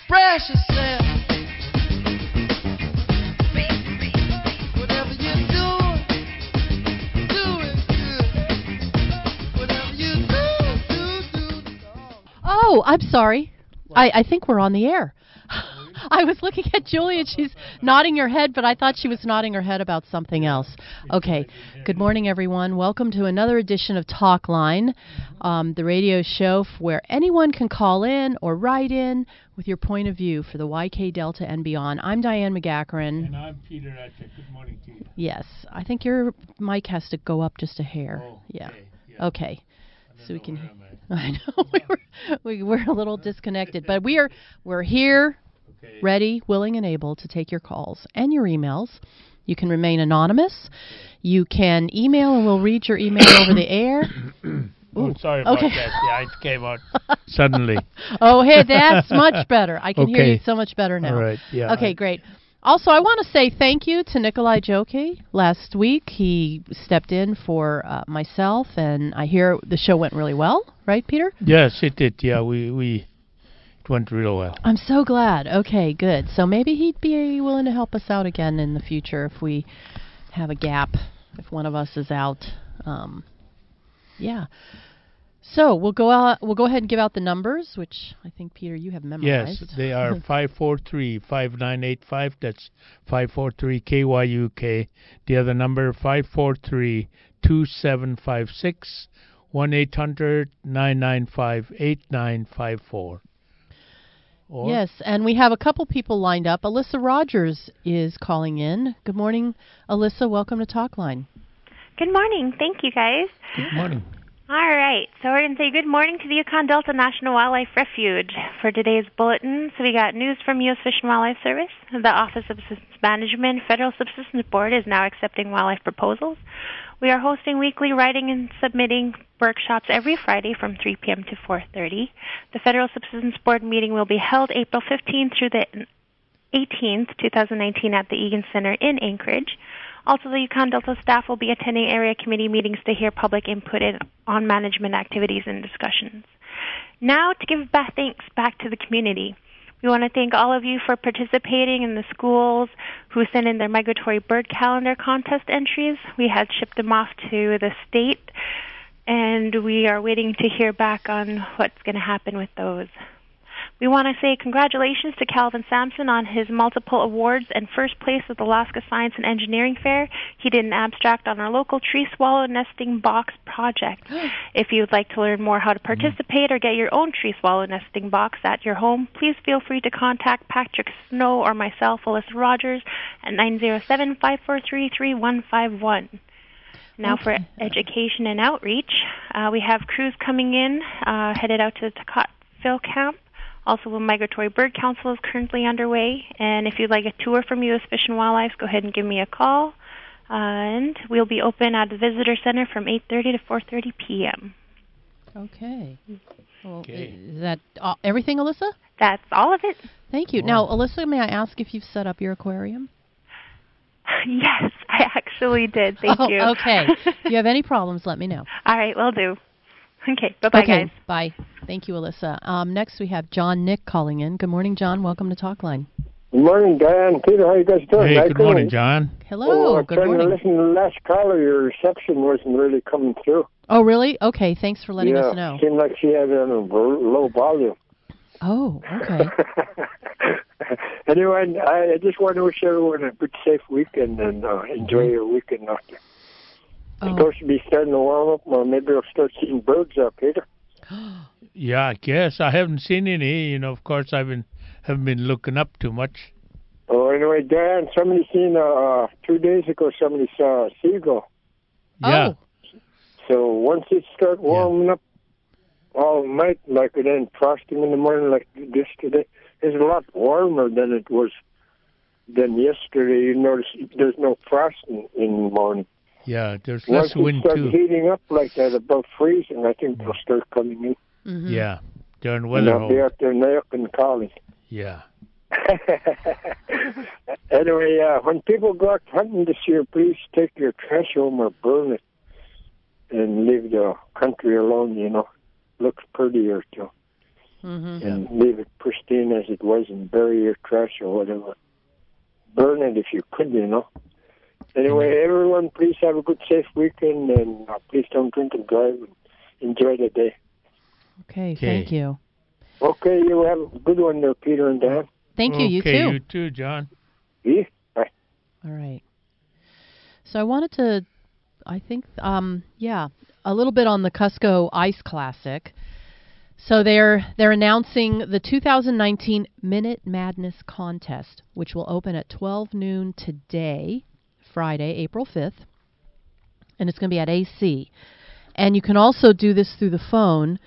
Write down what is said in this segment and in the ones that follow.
express yourself. Whatever you do it good. Whatever you do. Oh, I'm sorry. I think we're on the air. I was looking at Julie and she's nodding her head, but I thought she was nodding her head about something else. Okay. Good morning, everyone. Welcome to another edition of Talk Line, the radio show where anyone can call in or write in with your point of view for the YK Delta and beyond. I'm Diane McGackerin. And I'm Peter Atchett. Good morning to you. Yes. I think your mic has to go up just a hair. Oh, yeah. Yeah. Okay. So we can. I know we were a little disconnected, but we're here. Okay. Ready, willing, and able to take your calls and your emails. You can remain anonymous. You can email, and we'll read your email over the air. Oh, sorry about that. Yeah, it came out suddenly. Oh, hey, that's much better. I can hear Okay. you so much better now. All right, yeah. Okay, great. Also, I want to say thank you to Nikolai Joki. Last week, he stepped in for myself, and I hear the show went really well, right, Peter? Yes, it did. Yeah, it went real well. I'm so glad. Okay, good. So maybe he'd be willing to help us out again in the future if we have a gap, if one of us is out. Yeah. So we'll go ahead and give out the numbers, which I think, Peter, you have memorized. Yes, they are 543-5985. That's 543-KYUK. The other number, 543-2756. 1-800-995-8954. Yes, and we have a couple people lined up. Alyssa Rogers is calling in. Good morning, Alyssa. Welcome to Talk Line. Good morning. Thank you, guys. Good morning. All right. So we're going to say good morning to the Yukon Delta National Wildlife Refuge for today's bulletin. So we got news from U.S. Fish and Wildlife Service. The Office of Subsistence Management Federal Subsistence Board is now accepting wildlife proposals. We are hosting weekly writing and submitting workshops every Friday from 3 p.m. to 4:30. The Federal Subsistence Board meeting will be held April 15th through the 18th, 2019 at the Egan Center in Anchorage. Also, the Yukon Delta staff will be attending area committee meetings to hear public input on management activities and discussions. Now, to give thanks back to the community. We want to thank all of you for participating in the schools who sent in their migratory bird calendar contest entries. We had shipped them off to the state, and we are waiting to hear back on what's going to happen with those. We want to say congratulations to Calvin Sampson on his multiple awards and first place at the Alaska Science and Engineering Fair. He did an abstract on our local tree swallow nesting box project. If you would like to learn more how to participate or get your own tree swallow nesting box at your home, please feel free to contact Patrick Snow or myself, Alyssa Rogers, at 907-543-3151. Now for education and outreach, we have crews coming in, headed out to the Tocatville camp. Also, the Migratory Bird Council is currently underway, and if you'd like a tour from U.S. Fish and Wildlife, go ahead and give me a call. And we'll be open at the Visitor Center from 8:30 to 4:30 p.m. Okay. Well, is that everything, Alyssa? That's all of it. Thank you. Now, Alyssa, may I ask if you've set up your aquarium? Yes, I actually did. Thank you. Okay. If you have any problems, let me know. All right, will do. Okay, bye-bye, guys. Bye. Thank you, Alyssa. Next, we have John Nick calling in. Good morning, John. Welcome to Talk Line. Good morning, Diane. Peter, how you guys doing? Hey, good morning, John. Hello, good morning. I was trying to listen to the last caller. Your reception wasn't really coming through. Oh, really? Okay, thanks for letting us know. Yeah, seemed like she had it on a low volume. Oh, okay. Anyway, I just want to wish everyone a good, safe weekend and enjoy your weekend out there. It's supposed to be starting to warm up, or maybe we'll start seeing birds up, Peter. Yeah, I guess. I haven't seen any. Of course, haven't been looking up too much. Oh, anyway, Dan, somebody seen 2 days ago. Somebody saw a seagull. Yeah. Oh. So once it starts warming up all night, like it then frosting in the morning, like this today, it's a lot warmer than it was than yesterday. You notice there's no frost in the morning. Yeah, there's less wind too. Once it starts too. heating up like that, above freezing, I think they'll start coming in. Mm-hmm. Yeah, during And weather. they'll be out there now and calling. Yeah. Anyway, when people go out hunting this year, please take your trash home or burn it and leave the country alone, Looks prettier, too. Mm-hmm. And leave it pristine clean as it was and bury your trash or whatever. Burn it if you could, you know. Anyway, everyone, please have a good, safe weekend, and please don't drink and drive. And enjoy the day. Okay, thank you. Okay, you have a good one there, Peter and Dan. Thank you, you Okay, too. you too, John. Yeah? Bye. All right. So I wanted to, I think, a little bit on the Cusco Ice Classic. So they're announcing the 2019 Minute Madness Contest, which will open at 12 noon today, Friday, April 5th, and it's going to be at AC. And you can also do this through the phone,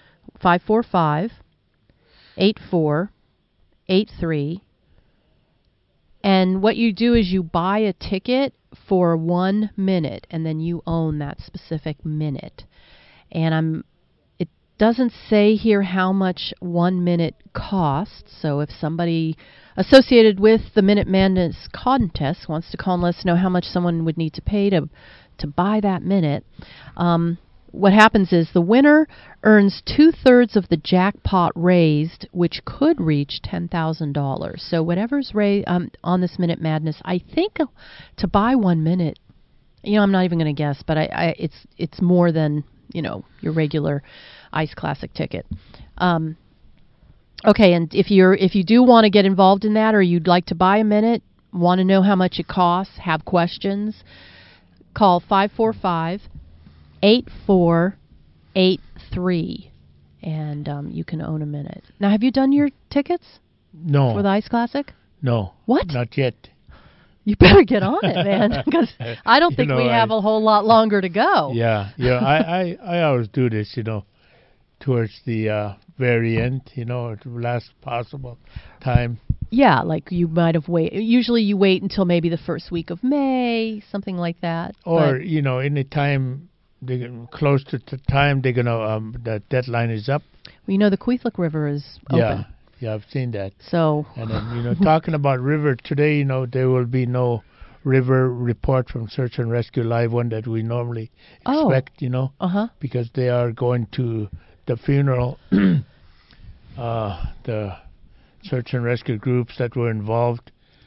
545-8483. And what you do is you buy a ticket for 1 minute, and then you own that specific minute. And it doesn't say here how much 1 minute costs. So if somebody associated with the Minute Madness contest wants to call and let us know how much someone would need to pay to buy that minute, what happens is the winner earns 2/3 of the jackpot raised, which could reach $10,000. So whatever's raised on this Minute Madness, I think to buy 1 minute, I'm not even going to guess, but it's more than your regular Ice Classic ticket. Okay, and if you do want to get involved in that, or you'd like to buy a minute, want to know how much it costs, have questions, call 545-8483, and you can own a minute. Now, have you done your tickets No. for the Ice Classic? No. What? Not yet. You better get on it, man, because I don't think we have a whole lot longer to go. Yeah. I always do this, towards the very end, the last possible time. Yeah, like you might have waited. Usually you wait until maybe the first week of May, something like that. Or, any time, close to the time they're going to, the deadline is up. Well, the Queethlick River is open. Yeah, I've seen that. So. And then, talking about river today, there will be no river report from Search and Rescue Live One that we normally expect, because they are going to the funeral, the search and rescue groups that were involved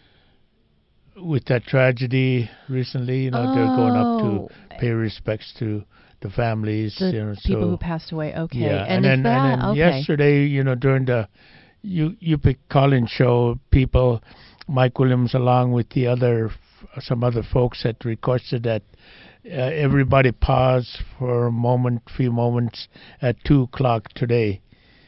with that tragedy recently. They're going up to pay respects to the families. The people who passed away. Okay. Yeah, and then okay. yesterday, during the UPIC call-in show, Mike Williams, along with some other folks, had requested that everybody pause for few moments at 2:00 today.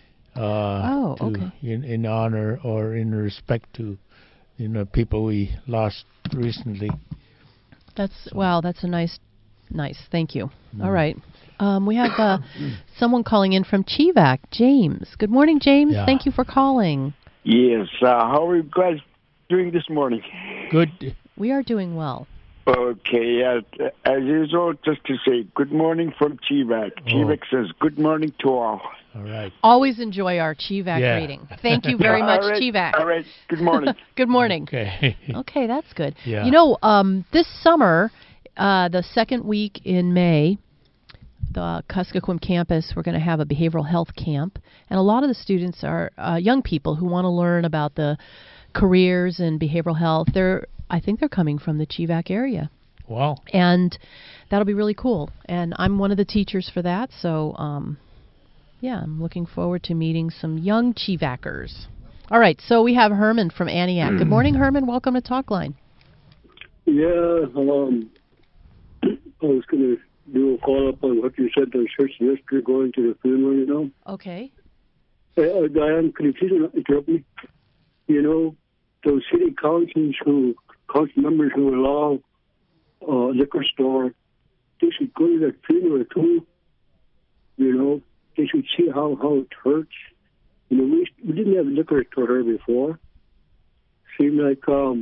Okay. In honor or in respect to, people we lost recently. That's a nice. Thank you. All right. We have someone calling in from Chivac, James. Good morning, James. Yeah. Thank you for calling. Yes. How are you guys doing this morning? Good. We are doing well. Okay. As usual, just to say good morning from Chivac. Chivac says good morning to all. All right. Always enjoy our Chivac reading. Thank you very much, all right, Chivac. All right. Good morning. Good morning. Okay. Okay, that's good. Yeah. This summer, the second week in May, the Kuskokwim campus, we're going to have a behavioral health camp. And a lot of the students are young people who want to learn about the careers in behavioral health. I think they're coming from the Chivac area. Wow. And that'll be really cool. And I'm one of the teachers for that. So, I'm looking forward to meeting some young Chivacers. All right, so we have Herman from Antioch. Good morning, Herman. Welcome to Talkline. Yeah, I was going to do a call-up on what you said on church yesterday, going to the funeral, Okay. Diane, can you please interrupt me? Those city council members who allow liquor store, they should go to that funeral too. They should see how it hurts. We didn't have a liquor store here before. Seemed like,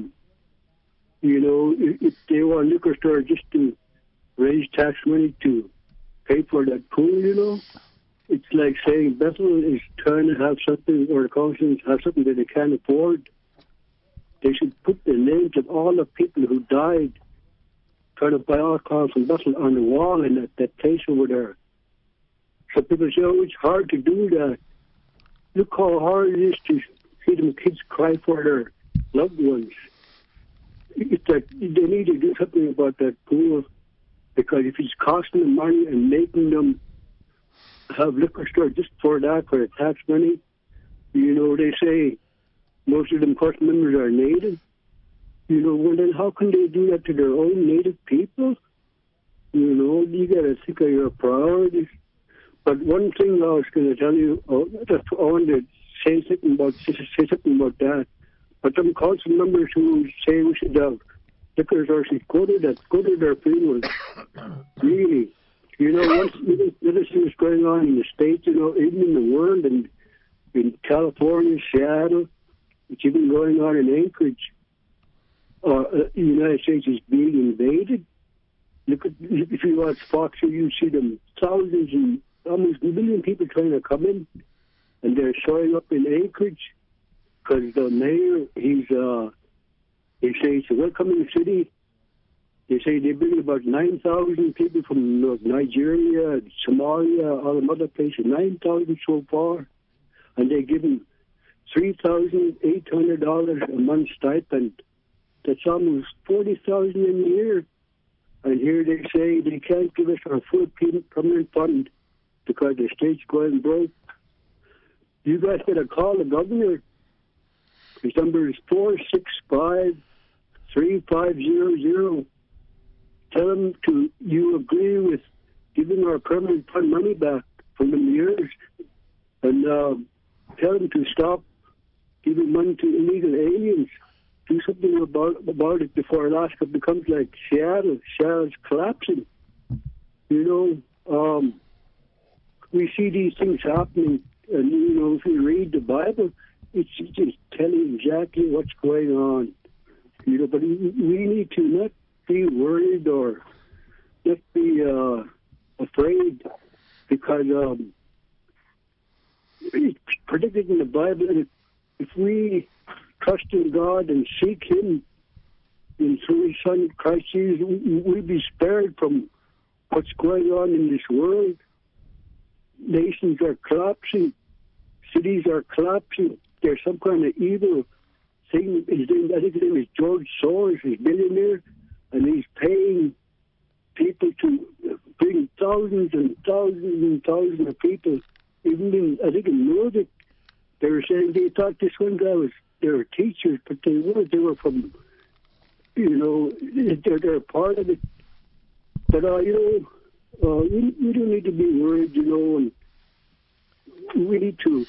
if they want a liquor store just to raise tax money to pay for that pool, it's like saying Bethel is trying to have something, or the council have something that they can't afford. They should put the names of all the people who died trying to buy alcohol from Bethel on the wall in that place over there. So people say, it's hard to do that. Look how hard it is to see them kids cry for their loved ones. It's like they need to do something about that pool, because if it's costing them money and making them have liquor store just for that, for the tax money, they say most of them course members are native. Well then how can they do that to their own native people? You got to think of your priorities. But one thing I was going to tell you, I wanted to say something about that. But some council members who say we should have liquor stores, go to their funerals. Really. Once this is going on in the States, even in the world, and in California, Seattle, it's even going on in Anchorage. The United States is being invaded. If you watch Fox, you see them thousands and almost a million people trying to come in, and they're showing up in Anchorage because the mayor, he says it's a welcoming city. They say they bring about 9,000 people from Nigeria, Somalia, all the other places, 9,000 so far, and they give them $3,800 a month stipend. That's almost $40,000 a year. And here they say they can't give us our full permanent fund because the state's going broke. You guys got to call the governor. His number is 465-3500. Tell him you agree with giving our permanent fund money back from the years, and tell him to stop giving money to illegal aliens. Do something about it before Alaska becomes like Seattle. Seattle's collapsing. We see these things happening, and if you read the Bible, it's just telling exactly what's going on. But we need to not be worried or not be afraid, because it's predicted in the Bible, and if we trust in God and seek Him and through His Son Christ Jesus, we'll be spared from what's going on in this world. Nations are collapsing. Cities are collapsing. There's some kind of evil thing. I think his name is George Soros. He's a billionaire, and he's paying people to bring thousands and thousands and thousands of people. Even in Nordic, they were saying they thought this one guy they were teachers, but they weren't. They were from, they're part of it. But, we don't need to be worried, and we need to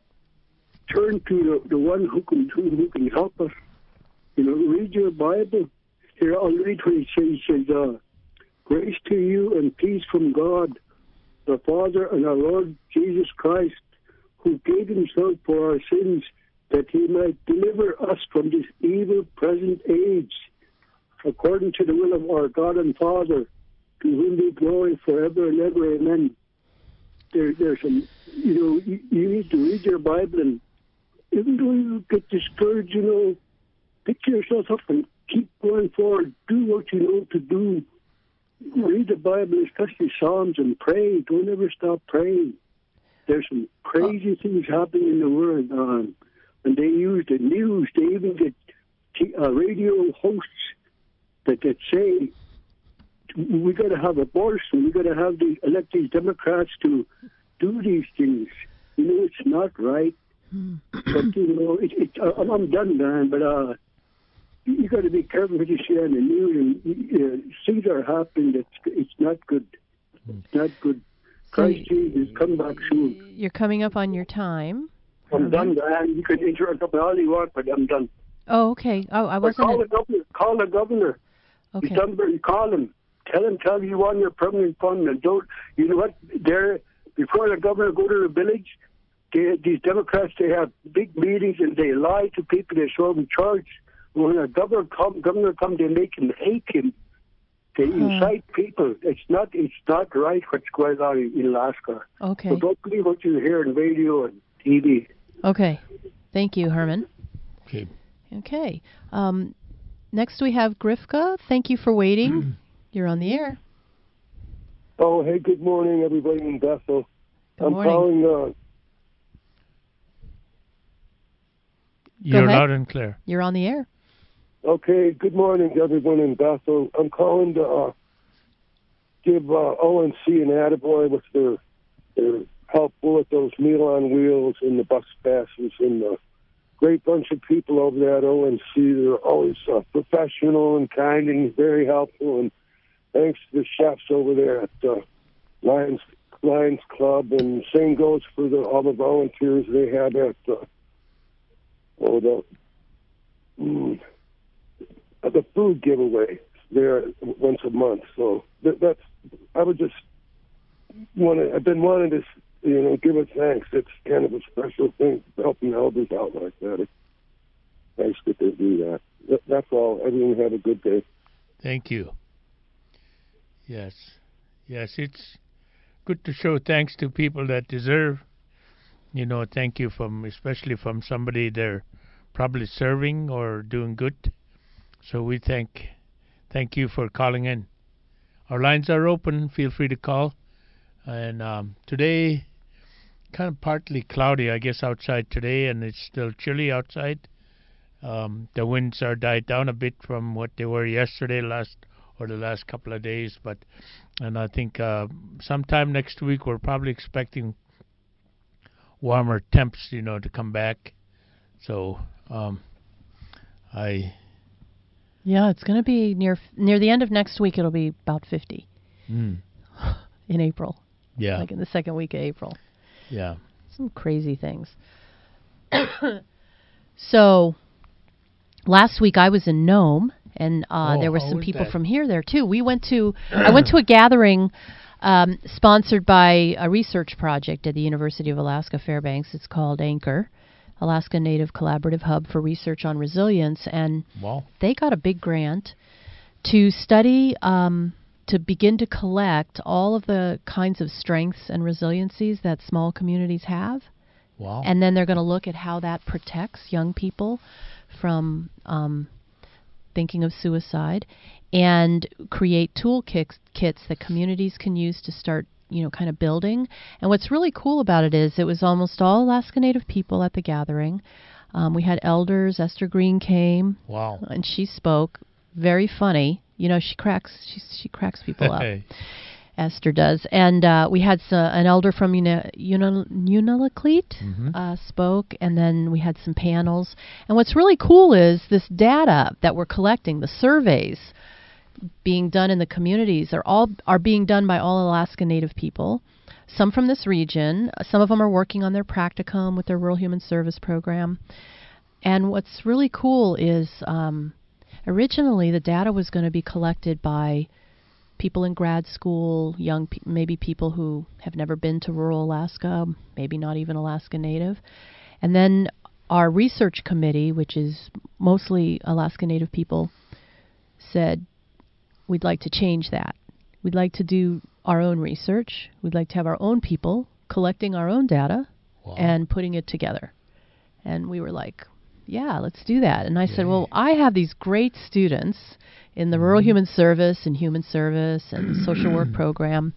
turn to the one who can help us. Read your Bible. Here, I'll read what he says. Grace to you and peace from God, the Father and our Lord Jesus Christ, who gave himself for our sins, that he might deliver us from this evil present age, according to the will of our God and Father, to whom be glory forever and ever. Amen. There's some, you need to read your Bible, and even though you get discouraged, pick yourself up and keep going forward. Do what you know to do. Read the Bible, especially Psalms, and pray. Don't ever stop praying. There's some crazy things happening in the world, and they use the news. They even get radio hosts that say, we got to have abortion. We got to have elect these Democrats to do these things. It's not right. But I'm done, man. But you got to be careful what you see on the news. And things are happening. It's not good. It's not good. Christ Jesus, come back soon. You're coming up on your time. I'm done, man. You can interrupt all you want, but I'm done. Oh, okay. Oh, I wasn't. Call the governor. Okay. You call him. Tell him you want your permanent fund, and don't. You know what? Before the governor go to the village, these Democrats, they have big meetings and they lie to people. They show them charts. When a governor comes, they make him hate him. They incite people. It's not right what's going on in Alaska. Okay. So don't believe what you hear on radio and TV. Okay. Thank you, Herman. Okay. Next we have Grifka. Thank you for waiting. You're on the air. Oh, hey, good morning, everybody in Bethel. Good morning. I'm calling You're ahead. loud and clear. You're on the air. Okay, good morning, everyone in Bethel. I'm calling to give ONC an attaboy with their help with those Meal on Wheels and the bus passes and the great bunch of people over there at ONC. They're always professional and kind and very helpful. And thanks to the chefs over there at Lions Club, and same goes for all the volunteers they have at the food giveaway there once a month. So that's I've been wanting to give a thanks. It's kind of a special thing, helping elders out like that. It's nice that they do that. That's all. Everyone have a good day. Thank you. Yes, it's good to show thanks to people that deserve. Thank you especially from somebody they're probably serving or doing good. So we thank you for calling in. Our lines are open. Feel free to call. And today, kind of partly cloudy, I guess, outside today, and it's still chilly outside. The winds are died down a bit from what they were yesterday, the last couple of days. And I think sometime next week we're probably expecting warmer temps, to come back. So Yeah, it's going to be near the end of next week. It'll be about 50 in April. Yeah, like in the second week of April. Yeah, some crazy things. So last week I was in Nome, and there were some people from here there too. I went to a gathering sponsored by a research project at the University of Alaska Fairbanks. It's called Anchor, Alaska Native Collaborative Hub for Research on Resilience, and they got a big grant to study, to begin to collect all of the kinds of strengths and resiliencies that small communities have. Wow. And then they're going to look at how that protects young people from thinking of suicide, and create toolkits that communities can use to start, kind of building. And what's really cool about it is it was almost all Alaska Native people at the gathering. We had elders. Esther Green came. Wow. And she spoke. Very funny. She cracks people up. Esther does. And we had an elder from Unalakleet spoke, and then we had some panels. And what's really cool is this data that we're collecting, the surveys being done in the communities are being done by all Alaska Native people, some from this region. Some of them are working on their practicum with their Rural Human Service program. And what's really cool is originally the data was going to be collected by people in grad school, maybe people who have never been to rural Alaska, maybe not even Alaska Native. And then our research committee, which is mostly Alaska Native people, said, we'd like to change that. We'd like to do our own research. We'd like to have our own people collecting our own data and putting it together. And we were like, yeah, let's do that. And I said, well, I have these great students in the Rural Human Service and Human Service and the social work program.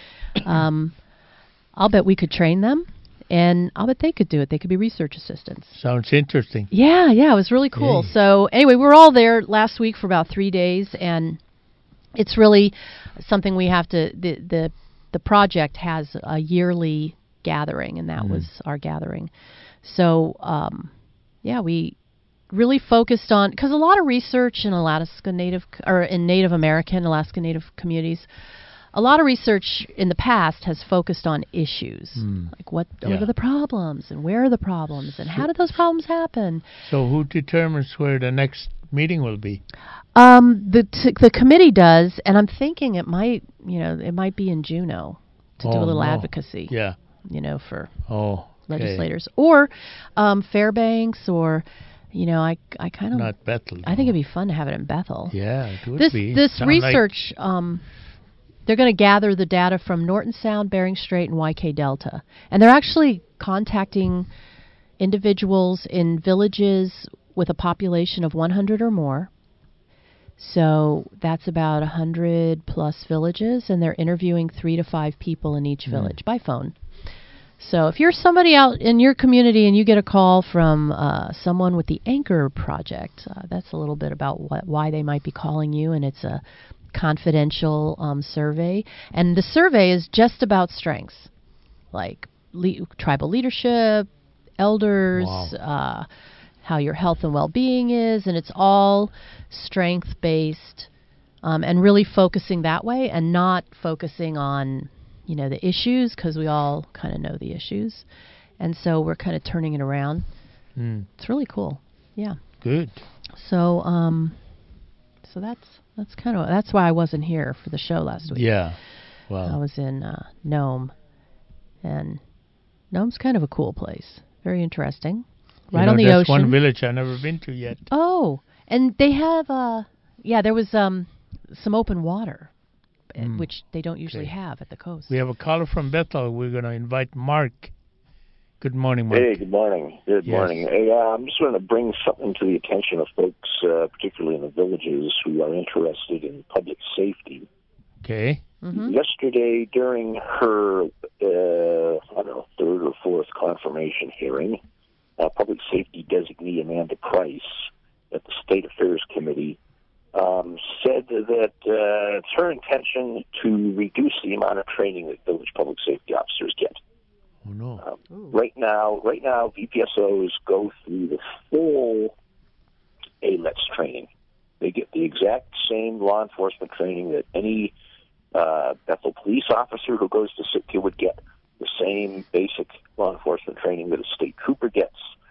I'll bet we could train them, and I'll bet they could do it. They could be research assistants. Sounds interesting. Yeah, it was really cool. Yay. So anyway, we were all there last week for about 3 days, and it's really something we have to, the project has a yearly gathering, and that was our gathering. So, we really focused on, because a lot of research in Alaska Native, or in Native American, Alaska Native communities, a lot of research in the past has focused on issues, like what are the problems, and where are the problems, and how did those problems happen? So who determines where the next meeting will be? The committee does, and I'm thinking it might be in Juneau to do a little advocacy. Yeah. For legislators, or Fairbanks, or I kind of not Bethel. I think it'd be fun to have it in Bethel. Yeah, it would be. This research, they're going to gather the data from Norton Sound, Bering Strait, and YK Delta, and they're actually contacting individuals in villages with a population of 100 or more. So that's about 100 plus villages, and they're interviewing 3 to 5 people in each village by phone. So if you're somebody out in your community and you get a call from someone with the Anchor Project, that's a little bit about why they might be calling you, and it's a confidential survey. And the survey is just about strengths, like tribal leadership, elders, how your health and well-being is, and it's all strength-based, and really focusing that way and not focusing on the issues, because we all kind of know the issues. And so we're kind of turning it around. It's really cool. Yeah. Good. So so that's why I wasn't here for the show last week. Yeah. Well, I was in Nome. And Nome's kind of a cool place. Very interesting. Right on the that's ocean. one village I've never been to yet. Oh, and they have there was some open water, which they don't usually have at the coast. We have a caller from Bethel. We're going to invite Mark. Good morning, Mark. Hey, good morning. Good morning. Hey, I'm just going to bring something to the attention of folks, particularly in the villages, who are interested in public safety. Okay. Mm-hmm. Yesterday, during her, third or fourth confirmation hearing, public safety designee Amanda Price at the State Affairs Committee said that it's her intention to reduce the amount of training that village public safety officers get. Oh, no. Right now, VPSOs go through the full ALETS training. They get the exact same law enforcement training that any Bethel police officer who goes to Sitka would get, the same basic law enforcement training that a state trooper gets,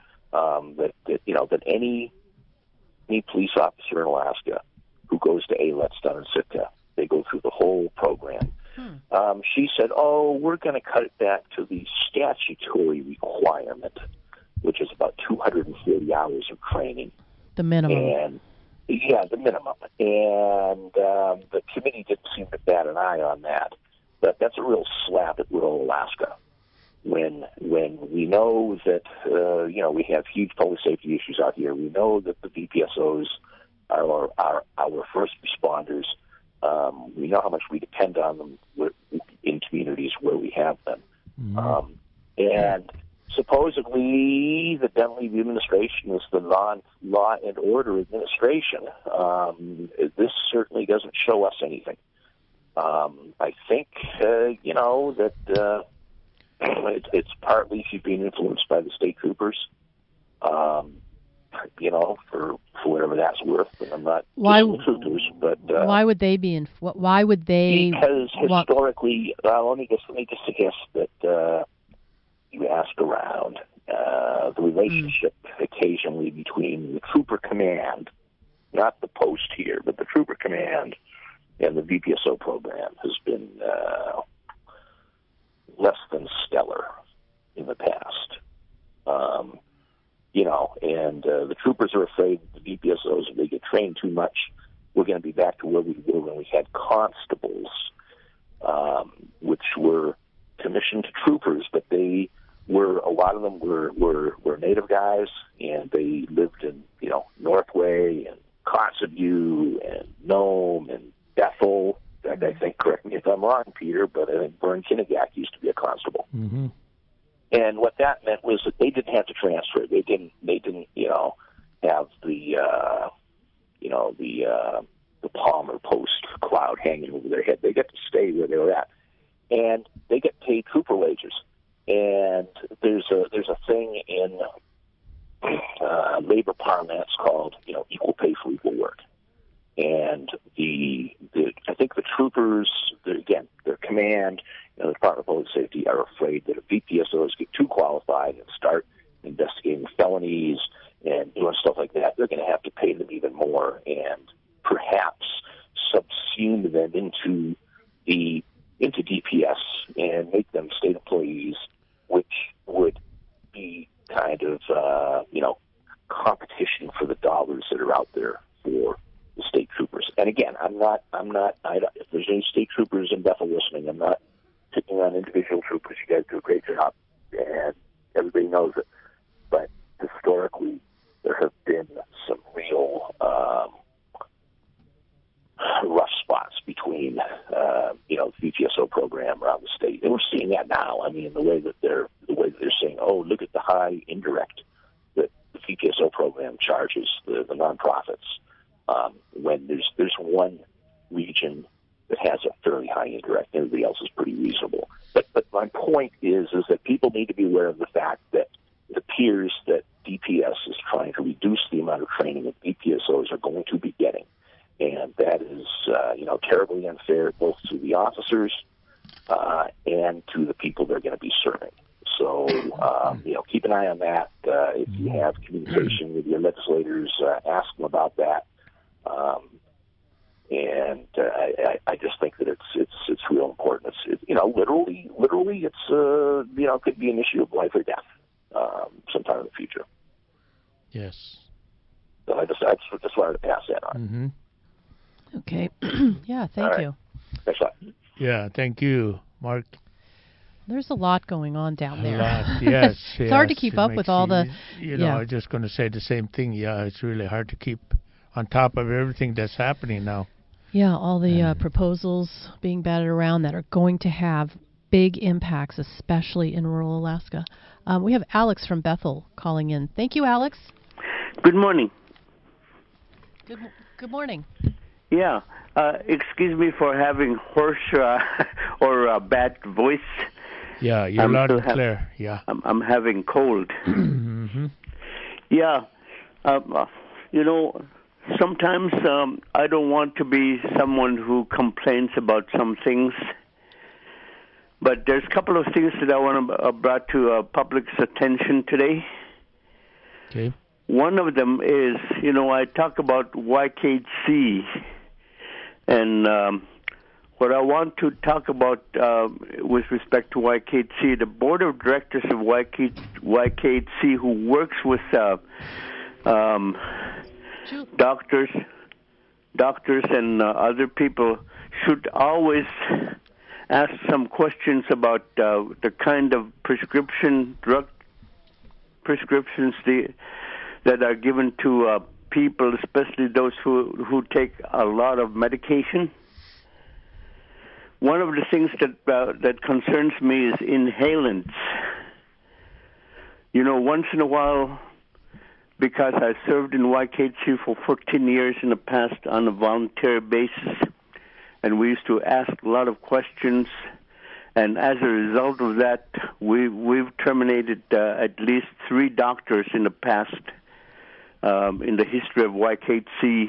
that any police officer in Alaska who goes to ALETS down in Sitka, they go through the whole program. She said, we're going to cut it back to the statutory requirement, which is about 240 hours of training. The minimum. And the minimum. And the committee didn't seem to bat an eye on that. But that's a real slap at rural Alaska when we know that, we have huge public safety issues out here. We know that the VPSOs are our first responders. We know how much we depend on them in communities where we have them. Mm-hmm. And supposedly the Dunleavy administration is the non-law and order administration. This certainly doesn't show us anything. I think, that it's partly she's being influenced by the state troopers, for whatever that's worth. But I'm not troopers, but why would they be why would they? Because historically, let me just suggest that you ask around the relationship occasionally between the trooper command, not the post here, but the trooper command and the VPSO program has been less than stellar in the past. And the troopers are afraid the VPSOs, if they get trained too much, we're going to be back to where we were when we had constables, which were commissioned to troopers, but a lot of them were native guys, and they lived in, Northway and Kotzebue and Nome and Bethel. In fact, I think, correct me if I'm wrong, Peter, but I think Vern Kinnegak used to be a constable. Mm-hmm. And what that meant was that they didn't have to transfer. They didn't, have the Palmer Post cloud hanging over their head. They get to stay where they were at, and they get paid trooper wages. And there's a thing in labor parlance called equal pay for equal work. And I think the troopers, their command, the Department of Public Safety, are afraid that if VPSOs get too qualified and start investigating felonies and doing stuff like that, they're going to have to pay them even more and perhaps subsume them into DPS and make them state employees, which would be kind of competition for the dollars that are out there for the state troopers. And again, if there's any state troopers in Bethel listening, I'm not picking on individual troopers. You guys do a great job, and everybody knows it. But historically, there have been some real rough spots between, the VPSO program around the state. And we're seeing that now. I mean, the way that they're oh, look at the high indirect that the PPSO program charges the nonprofits, when there's one region that has a fairly high indirect, everybody else is pretty reasonable. But my point is that people need to be aware of the fact that it appears that DPS is trying to reduce the amount of training that BPSOs are going to be getting. And that is, terribly unfair both to the officers and to the people they're going to be serving. So, keep an eye on that. If you have communication with your legislators, ask them about that. I just think that it's real important. It's literally, it's could be an issue of life or death sometime in the future. Yes. So I just wanted to pass that on. Mm-hmm. Okay. Yeah, thank you. Thanks a lot. Yeah, thank you, Mark. There's a lot going on down there. A lot, yes. It's hard to keep up with all the... I was just going to say the same thing. Yeah, it's really hard to keep on top of everything that's happening now. Yeah, all the proposals being batted around that are going to have big impacts, especially in rural Alaska. We have Alex from Bethel calling in. Thank you, Alex. Good morning. Good morning. Yeah. Excuse me for having hoarse or a bad voice. Yeah, you're loud and clear. Yeah. I'm having cold. Mm-hmm. Yeah. Sometimes I don't want to be someone who complains about some things. But there's a couple of things that I want to brought to public's attention today. Okay. One of them is, I talk about YKC, and what I want to talk about with respect to YKC, the board of directors of YKC, who works with doctors and other people, should always ask some questions about the kind of drug prescriptions that are given to people, especially those who take a lot of medication. One of the things that concerns me is inhalants. Once in a while, because I served in YKC for 14 years in the past on a voluntary basis, and we used to ask a lot of questions, and as a result of that, we've terminated at least 3 doctors in the past in the history of YKC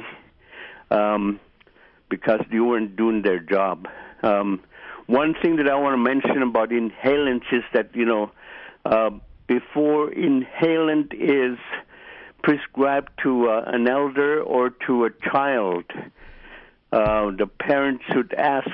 because they weren't doing their job. One thing that I want to mention about inhalants is that, before inhalant is prescribed to an elder or to a child, the parents should ask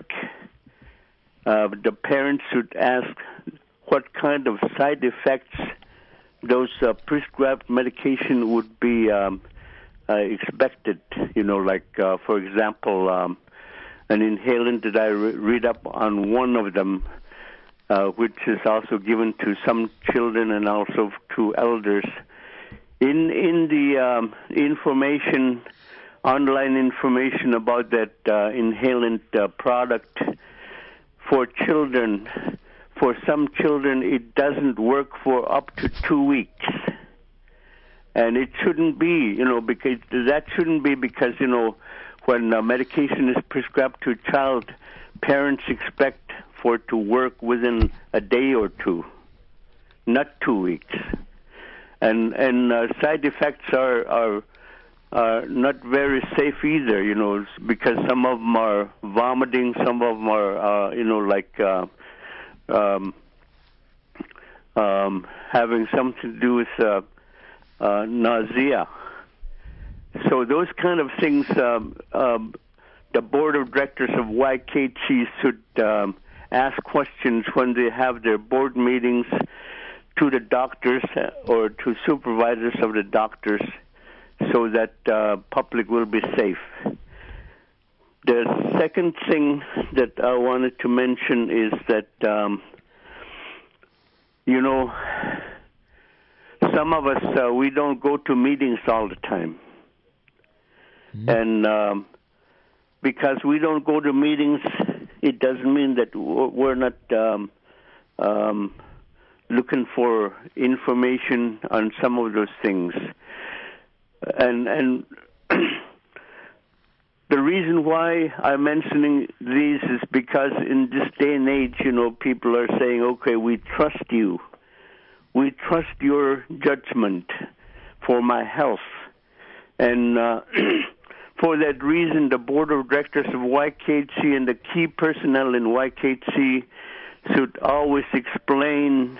what kind of side effects those prescribed medication would be expected. For example, an inhalant that I read up on one of them, which is also given to some children and also to elders. In the online information about that inhalant product for children, for some children it doesn't work for up to 2 weeks. And it shouldn't be, because when medication is prescribed to a child, parents expect for it to work within a day or two, not 2 weeks. And side effects are not very safe either, because some of them are vomiting, some of them are, having something to do with nausea. So those kind of things, the board of directors of YKC should ask questions when they have their board meetings to the doctors or to supervisors of the doctors, so that public will be safe. The second thing that I wanted to mention is that, some of us, we don't go to meetings all the time. Mm-hmm. And because we don't go to meetings, it doesn't mean that we're not looking for information on some of those things. And the reason why I'm mentioning these is because in this day and age, people are saying, okay, we trust you. We trust your judgment for my health. And for that reason, the board of directors of YKHC and the key personnel in YKHC should always explain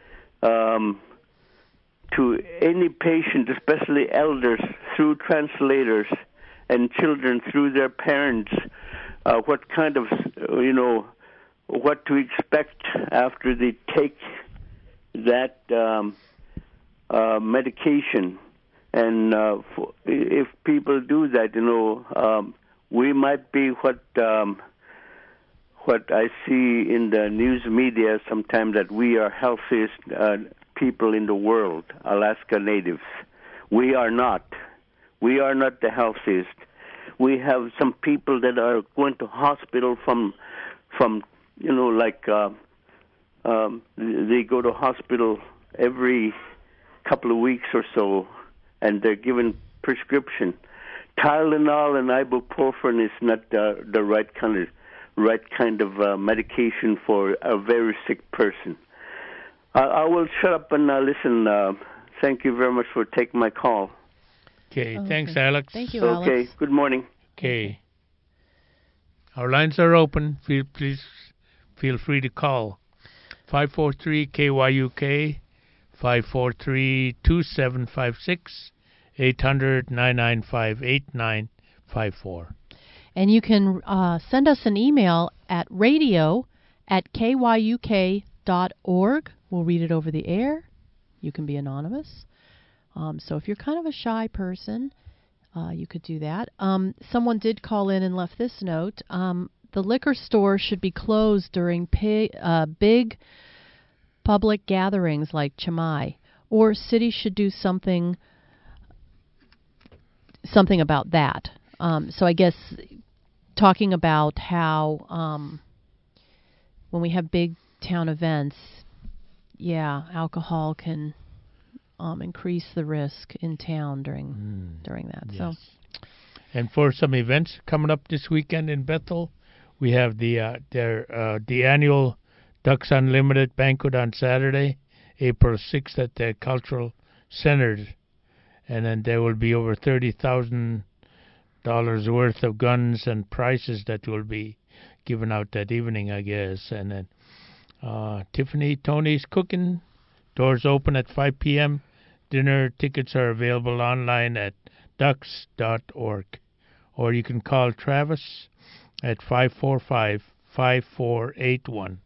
to any patient, especially elders, through translators, and children through their parents, what kind of, what to expect after they take that medication. And if people do that, we might be what I see in the news media sometimes, that we are healthiest people in the world, Alaska Natives. We are not. We are not the healthiest. We have some people that are going to hospital from they go to hospital every couple of weeks or so, and they're given prescription. Tylenol and ibuprofen is not the right kind of medication for a very sick person. I will shut up and listen. Thank you very much for taking my call. Okay, thanks, Alex. Thank you, Alex. Okay, good morning. Okay. Our lines are open. Please feel free to call. 543-KYUK, 543-2756, 800-995-8954. And you can send us an email at radio@kyuk.org. We'll read it over the air. You can be anonymous. So if you're kind of a shy person, you could do that. Someone did call in and left this note. The liquor store should be closed during big public gatherings like Chamai, or cities should do something about that. So I guess talking about how when we have big town events, alcohol can increase the risk in town during that. Yes. So, and for some events coming up this weekend in Bethel, we have the annual Ducks Unlimited banquet on Saturday, April 6th at the Cultural Center, and then there will be over $30,000 worth of guns and prizes that will be given out that evening, I guess. And then Tiffany Tony's Cooking, doors open at 5 p.m. Dinner tickets are available online at ducks.org. Or you can call Travis at 545-5481.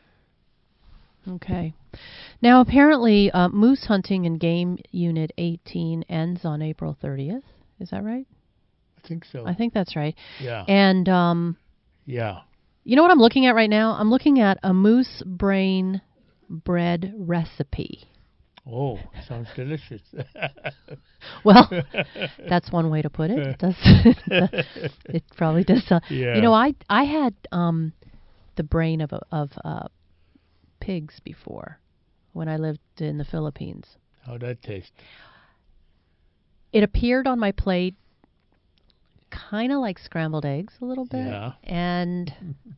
okay. Now, apparently, moose hunting in Game Unit 18 ends on April 30th. Is that right? I think so. I think that's right. Yeah. And yeah. you know what I'm looking at right now? I'm looking at a moose brain bread recipe. Oh, sounds delicious. Well, that's one way to put it. It does. It probably does. Yeah. You know, I had the brain of pigs before when I lived in the Philippines. How'd that taste? It appeared on my plate kind of like scrambled eggs a little bit. Yeah. And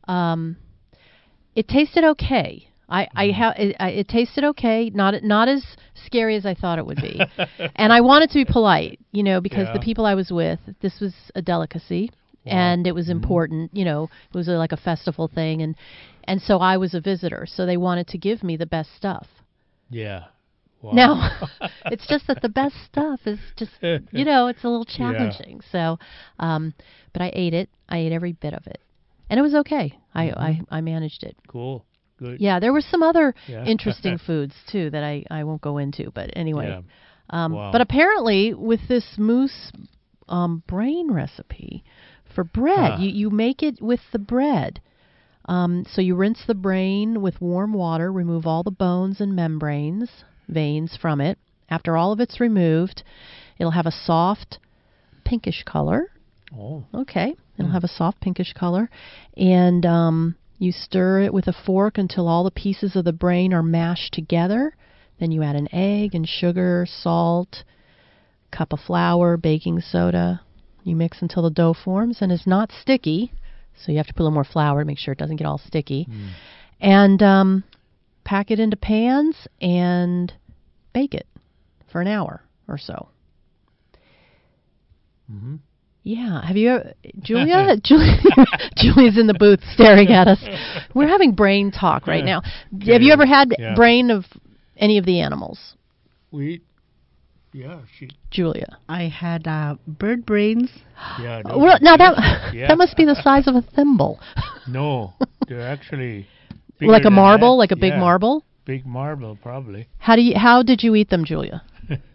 it tasted okay. It tasted okay, not as scary as I thought it would be. And I wanted to be polite, because the people I was with, this was a delicacy. Wow. And it was important, it was like a festival thing, and so I was a visitor, so they wanted to give me the best stuff. Yeah. Wow. Now, it's just that the best stuff is just, it's a little challenging. Yeah. So, but I ate it. I ate every bit of it, and it was okay. I managed it. Cool. Good. Yeah, there were some other interesting foods too that I won't go into, but anyway. Yeah. Wow. But apparently, with this moose brain recipe for bread, you make it with the bread. So you rinse the brain with warm water, remove all the bones and veins from it. After all of it's removed, it'll have a soft pinkish color. Oh. Okay. It'll have a soft pinkish color. And You stir it with a fork until all the pieces of the brain are mashed together. Then you add an egg and sugar, salt, cup of flour, baking soda. You mix until the dough forms and is not sticky. So you have to put a little more flour to make sure it doesn't get all sticky. And pack it into pans and bake it for an hour or so. Mm-hmm. Yeah. Have you ever, Julia's in the booth staring at us. We're having brain talk right now. Have you ever had brain of any of the animals? Julia. I had bird brains. Yeah. Well, now that must be the size of a thimble. No, they're actually like a marble, that. like a big marble. Big marble, probably. How did you eat them, Julia?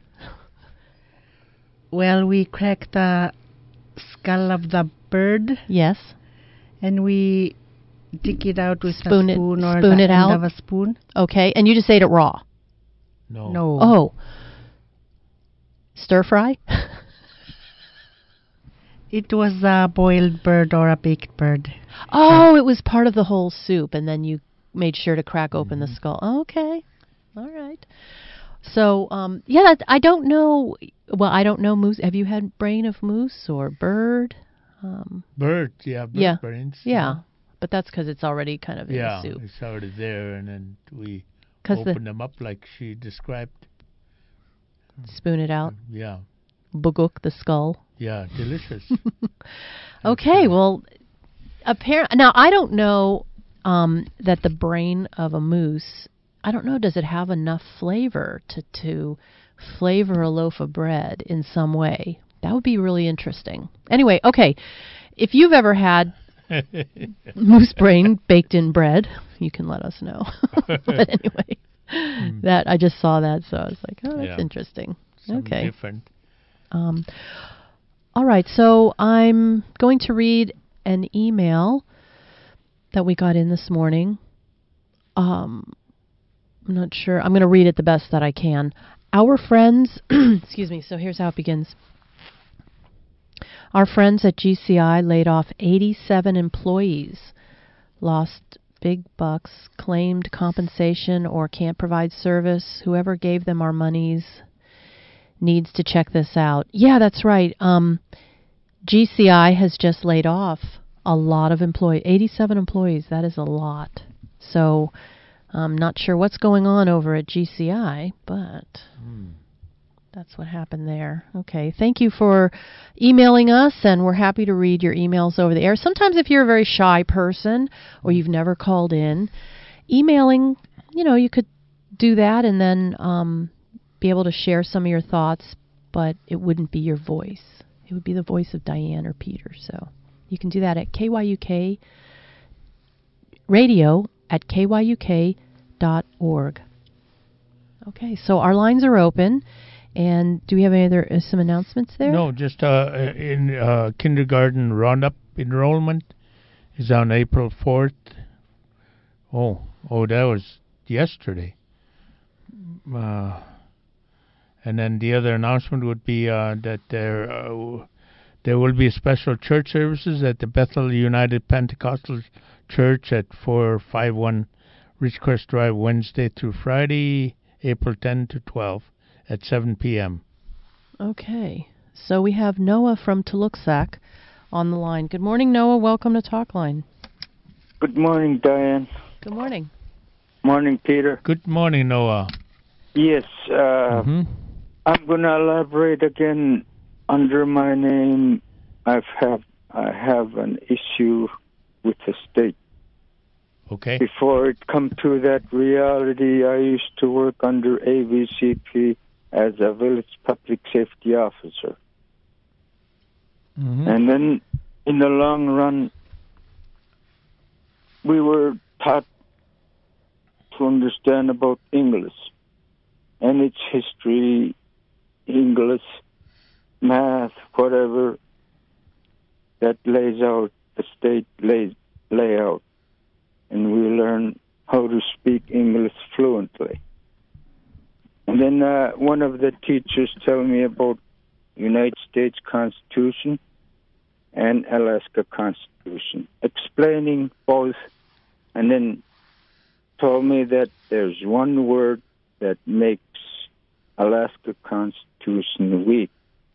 Well, we cracked the skull of the bird. Yes. And we dig it out with spoon a spoon or spoon the it end out of a spoon. Okay, and you just ate it raw? No. Oh. Stir fry? It was a boiled bird or a baked bird. Oh, it was part of the whole soup, and then you made sure to crack open the skull. Okay. All right. So, I don't know. Well, I don't know moose. Have you had brain of moose or bird? Bird, bird brains. Yeah, but that's because it's already kind of in the soup. Yeah, it's already there, and then we open them up like she described. Spoon it out. Yeah. Buguk the skull. Yeah, delicious. Okay, well, now I don't know that the brain of a moose, I don't know, does it have enough flavor to flavor a loaf of bread in some way? That would be really interesting. Anyway, okay, if you've ever had moose brain baked in bread, you can let us know. But anyway, that I just saw that, so I was like, oh, that's interesting. Something different. All right, so I'm going to read an email that we got in this morning. I'm not sure. I'm going to read it the best that I can. Our friends, excuse me, so here's how it begins. Our friends at GCI laid off 87 employees, lost big bucks, claimed compensation, or can't provide service. Whoever gave them our monies needs to check this out. Yeah, that's right. GCI has just laid off a lot of employees, 87 employees. That is a lot. So I'm not sure what's going on over at GCI, but that's what happened there. Okay, thank you for emailing us, and we're happy to read your emails over the air. Sometimes if you're a very shy person or you've never called in, emailing, you could do that and then be able to share some of your thoughts, but it wouldn't be your voice. It would be the voice of Diane or Peter. So you can do that at KYUK radio at kyuk.org. Okay, so our lines are open. And do we have any other some announcements there? No, just in kindergarten roundup enrollment is on April 4th. Oh, that was yesterday. And then the other announcement would be that there will be special church services at the Bethel United Pentecostal Church at 451 Ridgecrest Drive, Wednesday through Friday, April 10 to 12 at 7 p.m. Okay. So we have Noah from Tuluksak on the line. Good morning, Noah. Welcome to Talkline. Good morning, Diane. Good morning. Morning, Peter. Good morning, Noah. Yes, I'm going to elaborate again under my name. I have an issue with the state. Okay. Before it come to that reality, I used to work under AVCP as a village public safety officer. And then in the long run, we were taught to understand about English and its history, English, math, whatever that lays out, the state lay out. And we learn how to speak English fluently. And then one of the teachers told me about United States Constitution and Alaska Constitution, explaining both and then told me that there's one word that makes Alaska Constitution weak,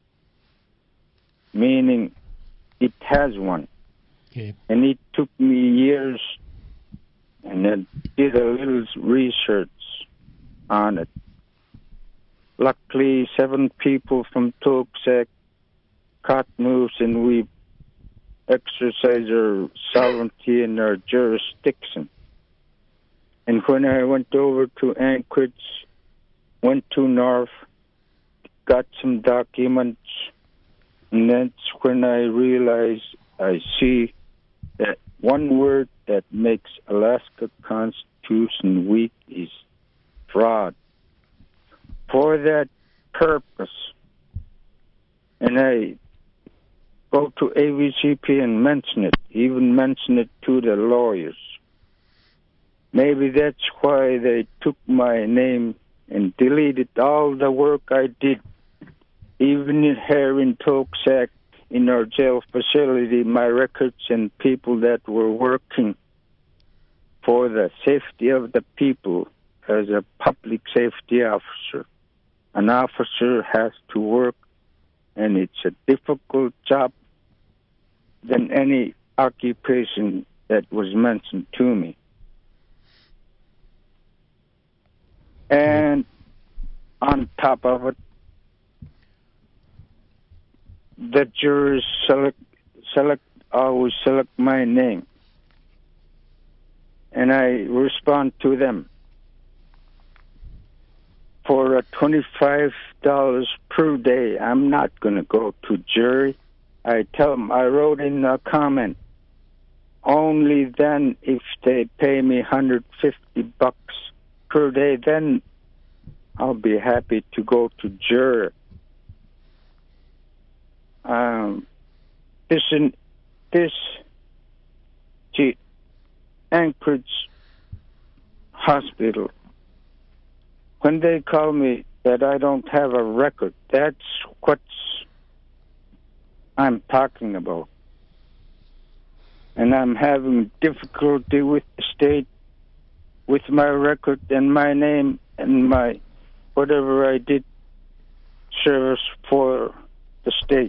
meaning it has one. Okay. And it took me years, and I did a little research on it. Luckily, 7 people from Tuoksack caught moose, and we exercise our sovereignty in our jurisdiction. And when I went over to Anchorage, went to North, got some documents, and that's when I realized I see that one word that makes Alaska Constitution weak is fraud. For that purpose, and I go to AVCP and mention it, even mention it to the lawyers. Maybe that's why they took my name and deleted all the work I did, even here in Tuoksack, in our jail facility, my records and people that were working for the safety of the people as a public safety officer. An officer has to work, and it's a difficult job than any occupation that was mentioned to me. And on top of it, the jurors always select my name, and I respond to them. For $25 per day, I'm not going to go to jury. I tell them, I wrote in a comment, only then if they pay me $150 per day, then I'll be happy to go to jury. Anchorage Hospital, when they call me that I don't have a record, that's what I'm talking about. And I'm having difficulty with the state, with my record and my name and my whatever I did service for the state.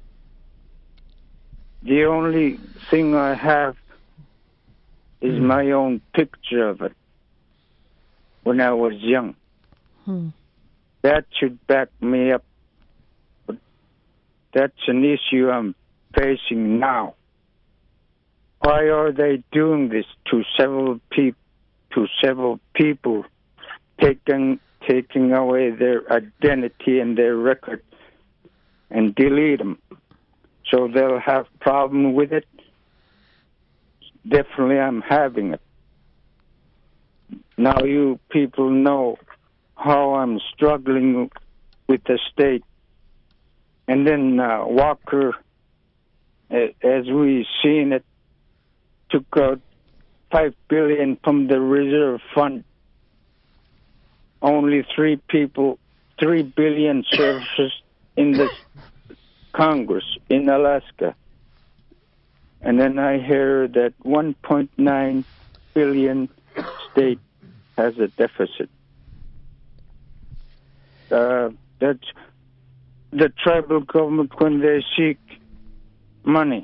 The only thing I have is my own picture of it when I was young. That should back me up. But that's an issue I'm facing now. Why are they doing this to several people, taking away their identity and their record and delete them? So they'll have problem with it. Definitely I'm having it. Now you people know how I'm struggling with the state. And then Walker, as we seen it, took out $5 billion from the reserve fund. Only 3 billion services in the Congress in Alaska. And then I hear that 1.9 billion state has a deficit. That's the tribal government when they seek money.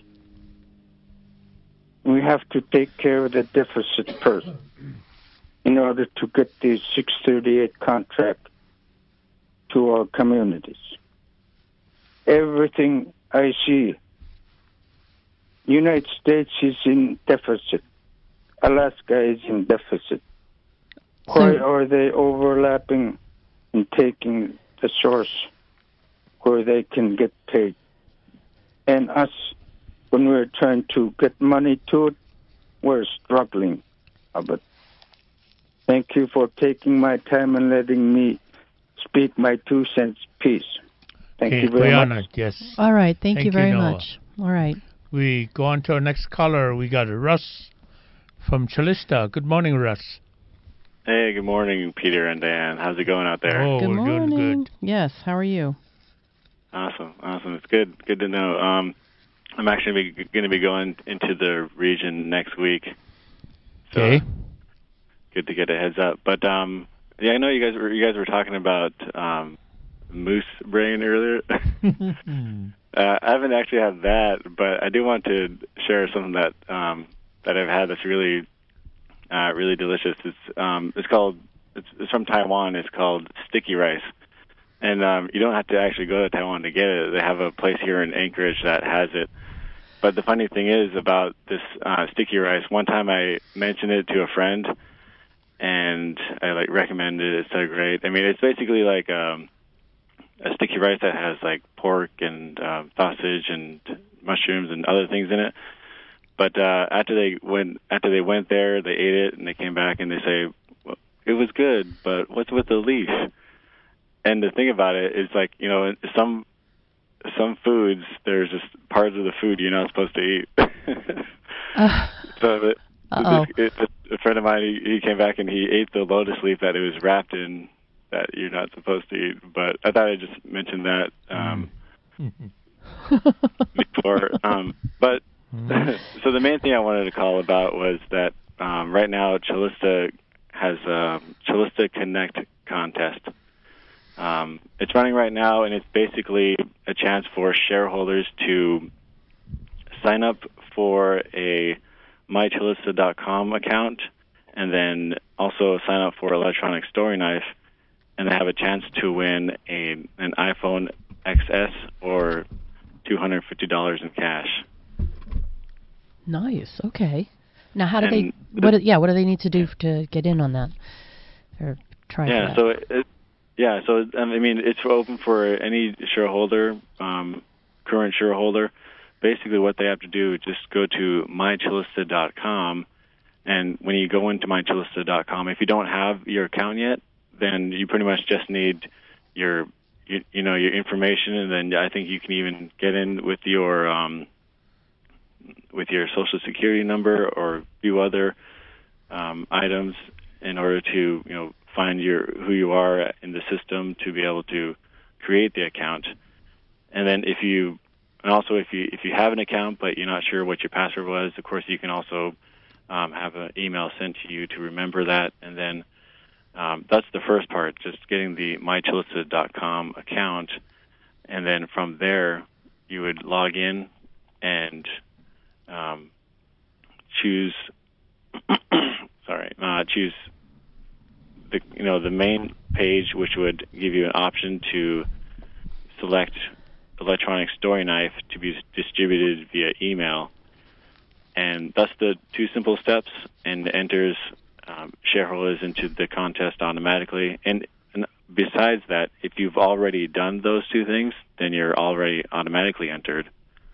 We have to take care of the deficit first in order to get the 638 contract to our communities. Everything I see, United States is in deficit. Alaska is in deficit. Why are they overlapping and taking the source where they can get paid? And us, when we're trying to get money to it, we're struggling. But thank you for taking my time and letting me speak my 2 cents piece. Thank you very much. Honored, yes. All right. Thank you very Noah. much. All right. We go on to our next caller. We got Russ from Chalista. Good morning, Russ. Hey, good morning, Peter and Dan. How's it going out there? Oh, Good we're morning. doing good. Yes. How are you? Awesome. It's good to know. I'm actually going to be going into the region next week So, Okay. good to get a heads up. But yeah, I know you guys were talking about moose brain earlier. I haven't actually had that, but I do want to share something that that I've had that's really really delicious. It's from Taiwan. It's called sticky rice, and you don't have to actually go to Taiwan to get it. They have a place here in Anchorage that has it. But the funny thing is about this sticky rice. One time I mentioned it to a friend, and I recommended it. It's so great. I mean, it's basically like a sticky rice that has like pork and sausage and mushrooms and other things in it. But after they went there, they ate it and they came back and they say, well, it was good, but what's with the leaf? And the thing about it is, like, you know, some foods, there's just parts of the food you're not supposed to eat. So a friend of mine, he came back and he ate the lotus leaf that it was wrapped in, that you're not supposed to eat. But I thought I'd just mention that before. But so the main thing I wanted to call about was that right now Chillista has a Chillista Connect contest. It's running right now, and it's basically a chance for shareholders to sign up for a mychillista.com account, and then also sign up for Electronic Story Knife, and they have a chance to win an iPhone XS or $250 in cash. Nice. Okay. Now, how do what do they need to do to get in on that or try? Yeah. For that? So I mean, it's open for any shareholder, current shareholder. Basically, what they have to do is just go to mychillista.com, and when you go into mychillista.com, if you don't have your account yet, then you pretty much just need your information, and then I think you can even get in with your Social Security number or a few other items in order to find who you are in the system to be able to create the account. And then if you have an account but you're not sure what your password was, of course you can also have an email sent to you to remember that. And then that's the first part, just getting the mychillista.com account, and then from there you would log in and choose choose the main page, which would give you an option to select Electronic Story Knife to be distributed via email. And that's the two simple steps, and enters shareholders into the contest automatically. And besides that, if you've already done those two things, then you're already automatically entered.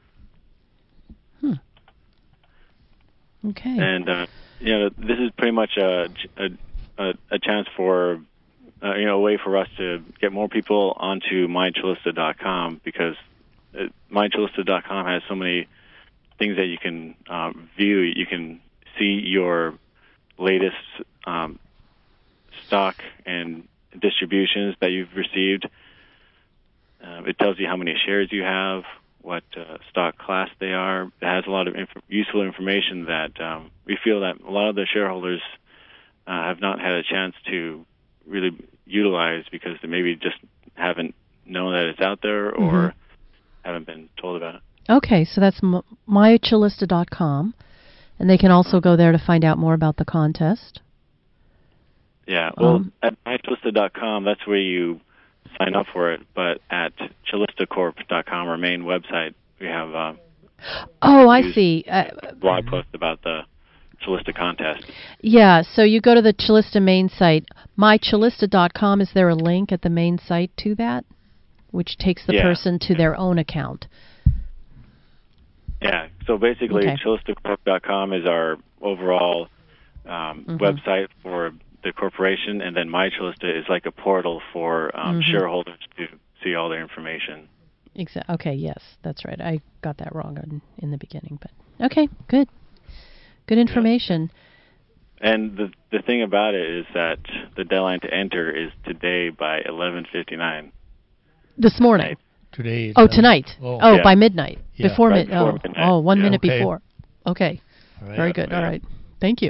Okay. And this is pretty much a chance for a way for us to get more people onto mychillista.com, because mychillista.com has so many things that you can view. You can see your latest stock and distributions that you've received. It tells you how many shares you have, what stock class they are. It has a lot of useful information that we feel that a lot of the shareholders have not had a chance to really utilize, because they maybe just haven't known that it's out there, or haven't been told about it. Okay, so that's mychillista.com, and they can also go there to find out more about the contest. Yeah, well, at mychillista.com, that's where you sign up for it, but at chillistacorp.com, our main website, we have I see. blog post about the Chillista contest. Yeah, so you go to the Chillista main site, mychillista.com. Is there a link at the main site to that, which takes the person to their own account? Yeah, so basically chillistacorp.com is our overall website for the corporation, and then mychillista is like a portal for shareholders to see all their information. Okay, yes, that's right. I got that wrong in the beginning, but okay, good. Good information. Yeah. And the thing about it is that the deadline to enter is today by 11:59. This morning. Today. Tonight. By midnight. Yeah. Before midnight. midnight. 1 minute Okay. before. Okay. Right. Very good. Yeah. All right. Thank you.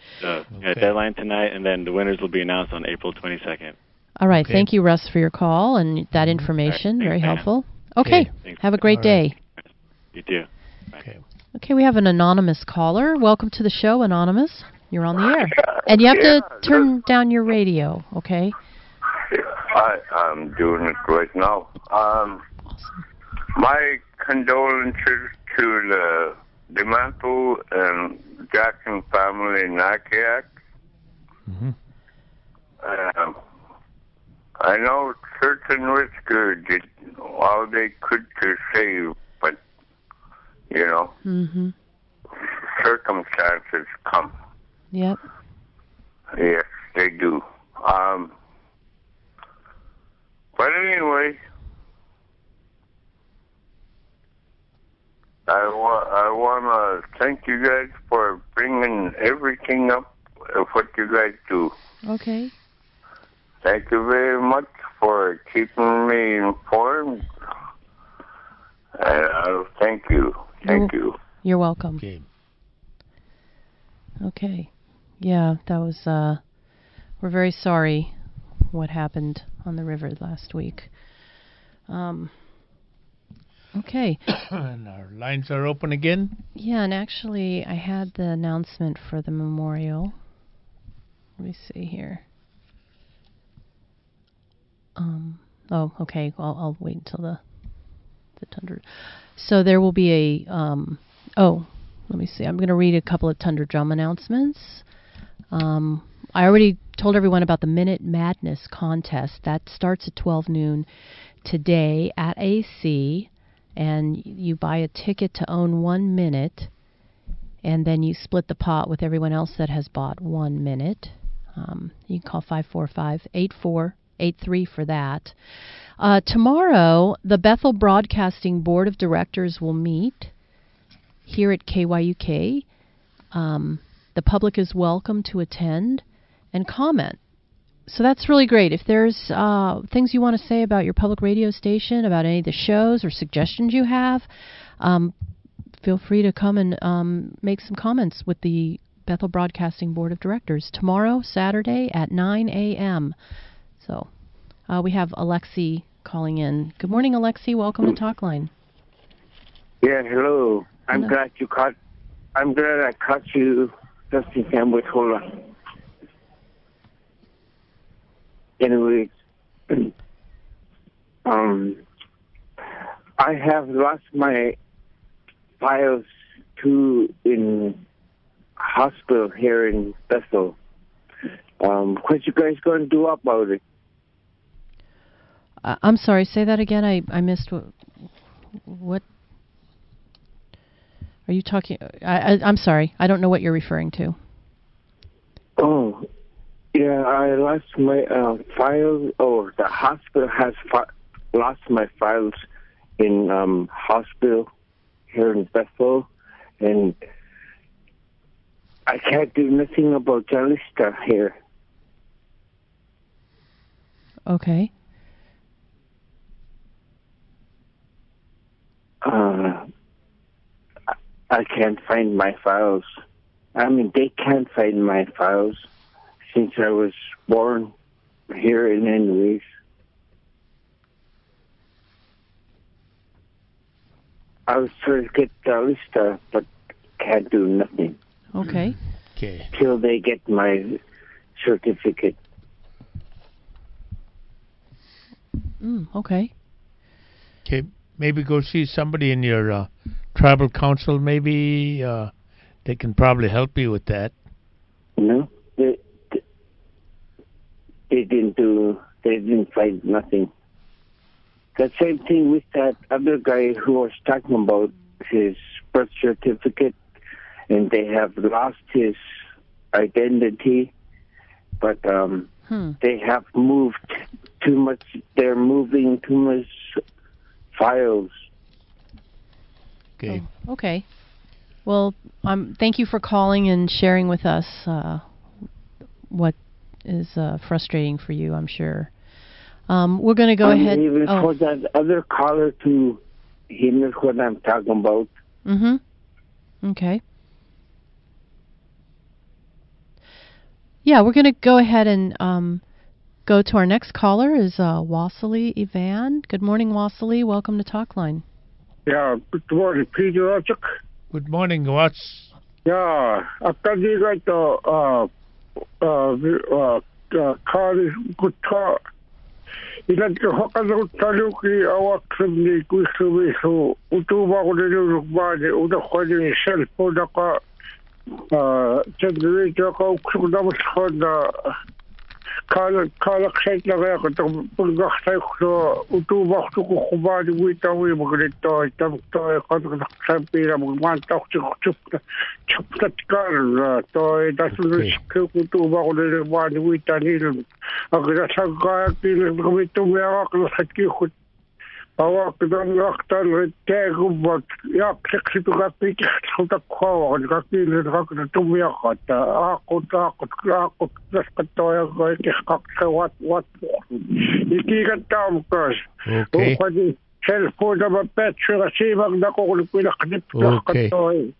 So, deadline tonight, and then the winners will be announced on April 22nd. All right. Thank you, Russ, for your call and that information. Right, Very thanks, helpful. Okay. Have a great day. You too. Okay, we have an anonymous caller. Welcome to the show, Anonymous. You're on the air. And you have to turn down your radio, okay? I'm doing it right now. My condolences to the DeMantle and Jackson family in Nakiak. I know Church and Rescue did all they could to save, but, you know, circumstances come. Yep. Yes, they do. But anyway, I want to thank you guys for bringing everything up of what you guys do. Okay. Thank you very much for keeping me informed. And thank you. Thank you. You're welcome. Okay. Yeah, that was, we're very sorry what happened on the river last week. Okay. And our lines are open again? Yeah, and actually, I had the announcement for the memorial. Let me see here. Oh, okay. I'll wait until the Tundra. So there will be a, let me see. I'm going to read a couple of Tundra Drum announcements. I already told everyone about the Minute Madness contest. That starts at 12 noon today at AC, and you buy a ticket to own 1 minute, and then you split the pot with everyone else that has bought 1 minute. You can call 545-8483 for that. Tomorrow, the Bethel Broadcasting Board of Directors will meet here at KYUK. The public is welcome to attend and comment. So that's really great. If there's things you want to say about your public radio station, about any of the shows or suggestions you have, feel free to come and make some comments with the Bethel Broadcasting Board of Directors tomorrow, Saturday at 9 a.m. So we have Alexi calling in. Good morning, Alexi. Welcome to Talkline. Yeah, hello. I'm glad I caught you just in time with Hola. Anyway, I have lost my files too in hospital here in Bethel. What you guys going to do about it? I'm sorry, say that again. I missed what are you talking? I'm sorry. I don't know what you're referring to. Oh, yeah, I lost my files. Oh, the hospital has lost my files in hospital here in Bethel, and I can't do nothing about Jalista here. Okay. I can't find my files. I mean, they can't find my files since I was born here in English. I was trying to get Jalista, but can't do nothing. Okay. Till they get my certificate. Okay. Okay, maybe go see somebody in your tribal council. Maybe they can probably help you with that. No, they didn't find nothing. The same thing with that other guy who was talking about his birth certificate, and they have lost his identity, but they have moved too much. They're moving too much files. Okay. Oh, okay. Well, thank you for calling and sharing with us what is frustrating for you, I'm sure. We're going to go ahead. Even for that other caller too, he knows what I'm talking about. Mm-hmm. Okay. Yeah, we're going to go ahead and go to our next caller is Wassily Ivan. Good morning, Wassily. Welcome to Talkline. Yeah, good morning, Peter. Good morning, Watts. Yeah, after you got college good talk. Ilan ka hakalo taluki awak ni kuisubi so utuba ko nilo rukbane uda khani cellphone ka generator ka uksudamas khana kala khet lagaya ka to pulgaxtay ko utuba ko khubani witawi magrito tam to ka sampira magmanta chupta kar to dasul utuba ko nilo bani witani agra sagaya kile komito mewa ko hatki khut awak dan waqtan tegubak ya xixitu ka piki khota kho ka kile ka to mewa khata aqut daskato ya ka wat iki ka tam kas o khadi cellphone da petro si mag da ko ko pila khadip ka to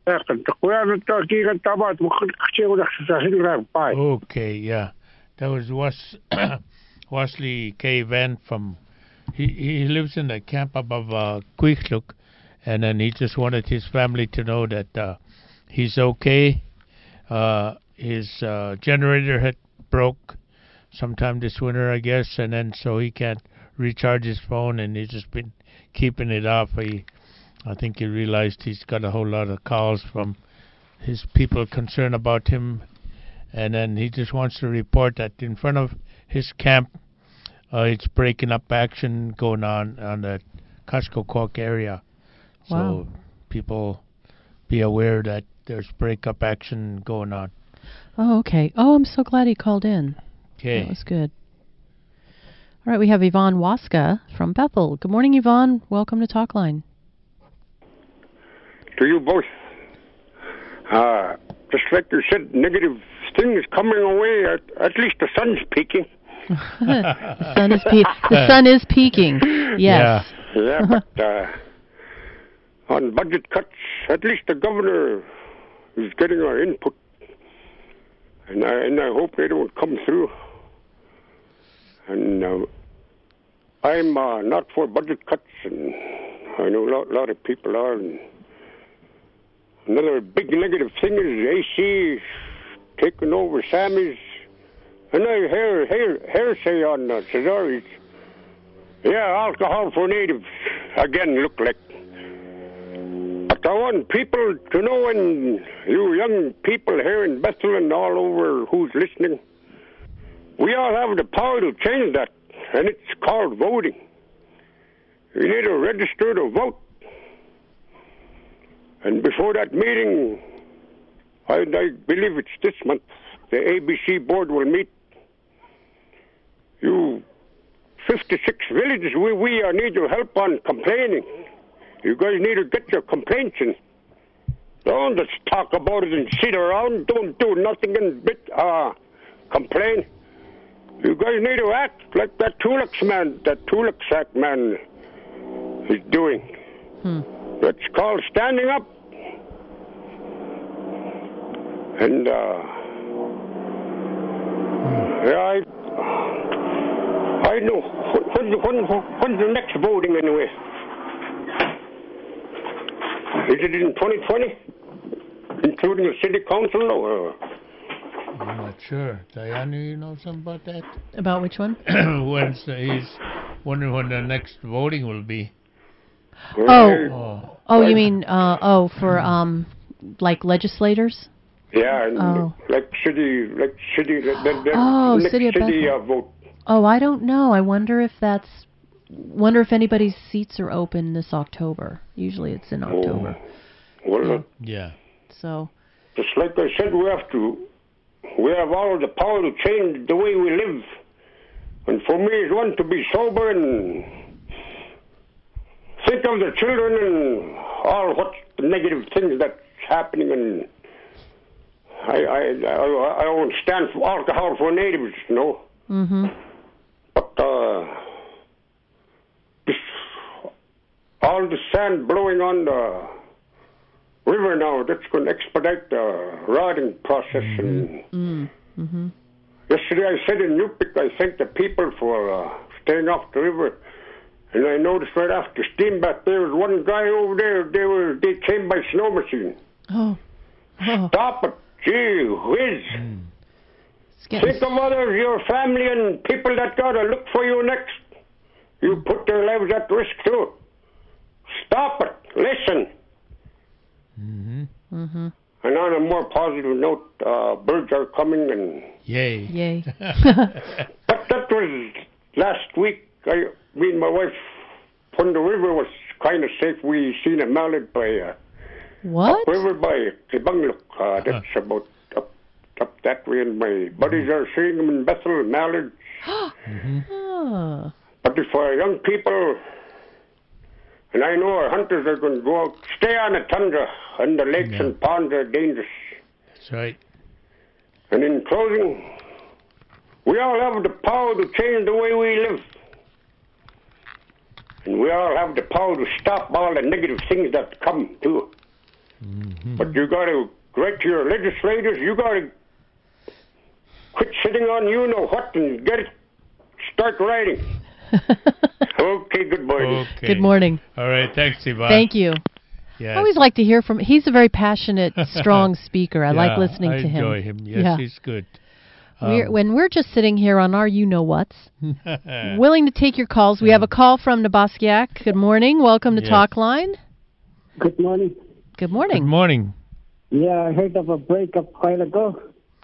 Okay, yeah. That was Wassily K. Van from... He lives in a camp above Quickluk, and then he just wanted his family to know that he's okay. His generator had broke sometime this winter, I guess, and then so he can't recharge his phone, and he's just been keeping it off. I think he realized he's got a whole lot of calls from his people concerned about him, and then he just wants to report that in front of his camp, it's breaking up action going on the Kuskokwak area. Wow. So people be aware that there's break-up action going on. Oh, okay. Oh, I'm so glad he called in. Okay. That was good. All right, we have Yvonne Waska from Bethel. Good morning, Yvonne. Welcome to Talkline. To you both. Just like you said, negative things coming away. At least the sun's peaking. The sun is peaking. Yes. Yeah, but on budget cuts, at least the governor is getting our input, and I hope they don't come through. And I'm not for budget cuts, and I know a lot of people are. And another big negative thing is AC taking over Sammy's. And I hear say on Cesare's, yeah, alcohol for natives again look like. But I want people to know, and you young people here in Bethel and all over who's listening, we all have the power to change that, and it's called voting. You need to register to vote. And before that meeting, I believe it's this month, the ABC board will meet. You 56 villages, we need your help on complaining. You guys need to get your complaints in. Don't just talk about it and sit around. Don't do nothing and complain. You guys need to act like that Tulaksak man is doing. That's called standing up. And yeah, I know. When's the next voting anyway? Is it in 2020? Including the city council? Or? I'm not sure. Diana, you know something about that? About which one? He's wondering when the next voting will be. Oh, you mean, for, like legislators? Yeah, and like city, city vote. Oh, I don't know. I wonder if if anybody's seats are open this October. Usually it's in October. Well, yeah. So. Just like I said, we have all the power to change the way we live. And for me, it's one to be sober and think of the children and all what the negative things that's happening. And I won't stand for alcohol for natives, you know. Mm-hmm. But all the sand blowing on the river now, that's going to expedite the rotting process. And Mm-hmm. Yesterday I said in Yupik, I thanked the people for staying off the river. And I noticed right after Steambat, there was one guy over there. They came by snow machine. Oh. Stop it. Gee whiz. Think of others, your family and people that got to look for you next. You put their lives at risk too. Stop it. Listen. Mm-hmm. And on a more positive note, birds are coming and... Yay. But that was last week. Me and my wife, when the river was kind of safe, we seen a mallard by... What? Upriver by Kibangluk. That's about up that way, and my buddies are seeing them in Bethel, mallards. But if our young people, and I know our hunters are going to go out, stay on the tundra, and the lakes and ponds are dangerous. That's right. And in closing, we all have the power to change the way we live. And we all have the power to stop all the negative things that come too. But you got to write to your legislators. You got to quit sitting on you know what and start writing. Okay, good morning. Okay. Good morning. All right, thanks, Ivan. Thank you. Yes. I always like to hear from. He's a very passionate, strong speaker. I like listening to him. I enjoy him. Yes, he's good. When we're just sitting here on our you-know-whats, willing to take your calls. We have a call from Nebaskiak. Good morning. Welcome to Talk Line. Good morning. Good morning. Good morning. Yeah, I heard of a breakup a while ago.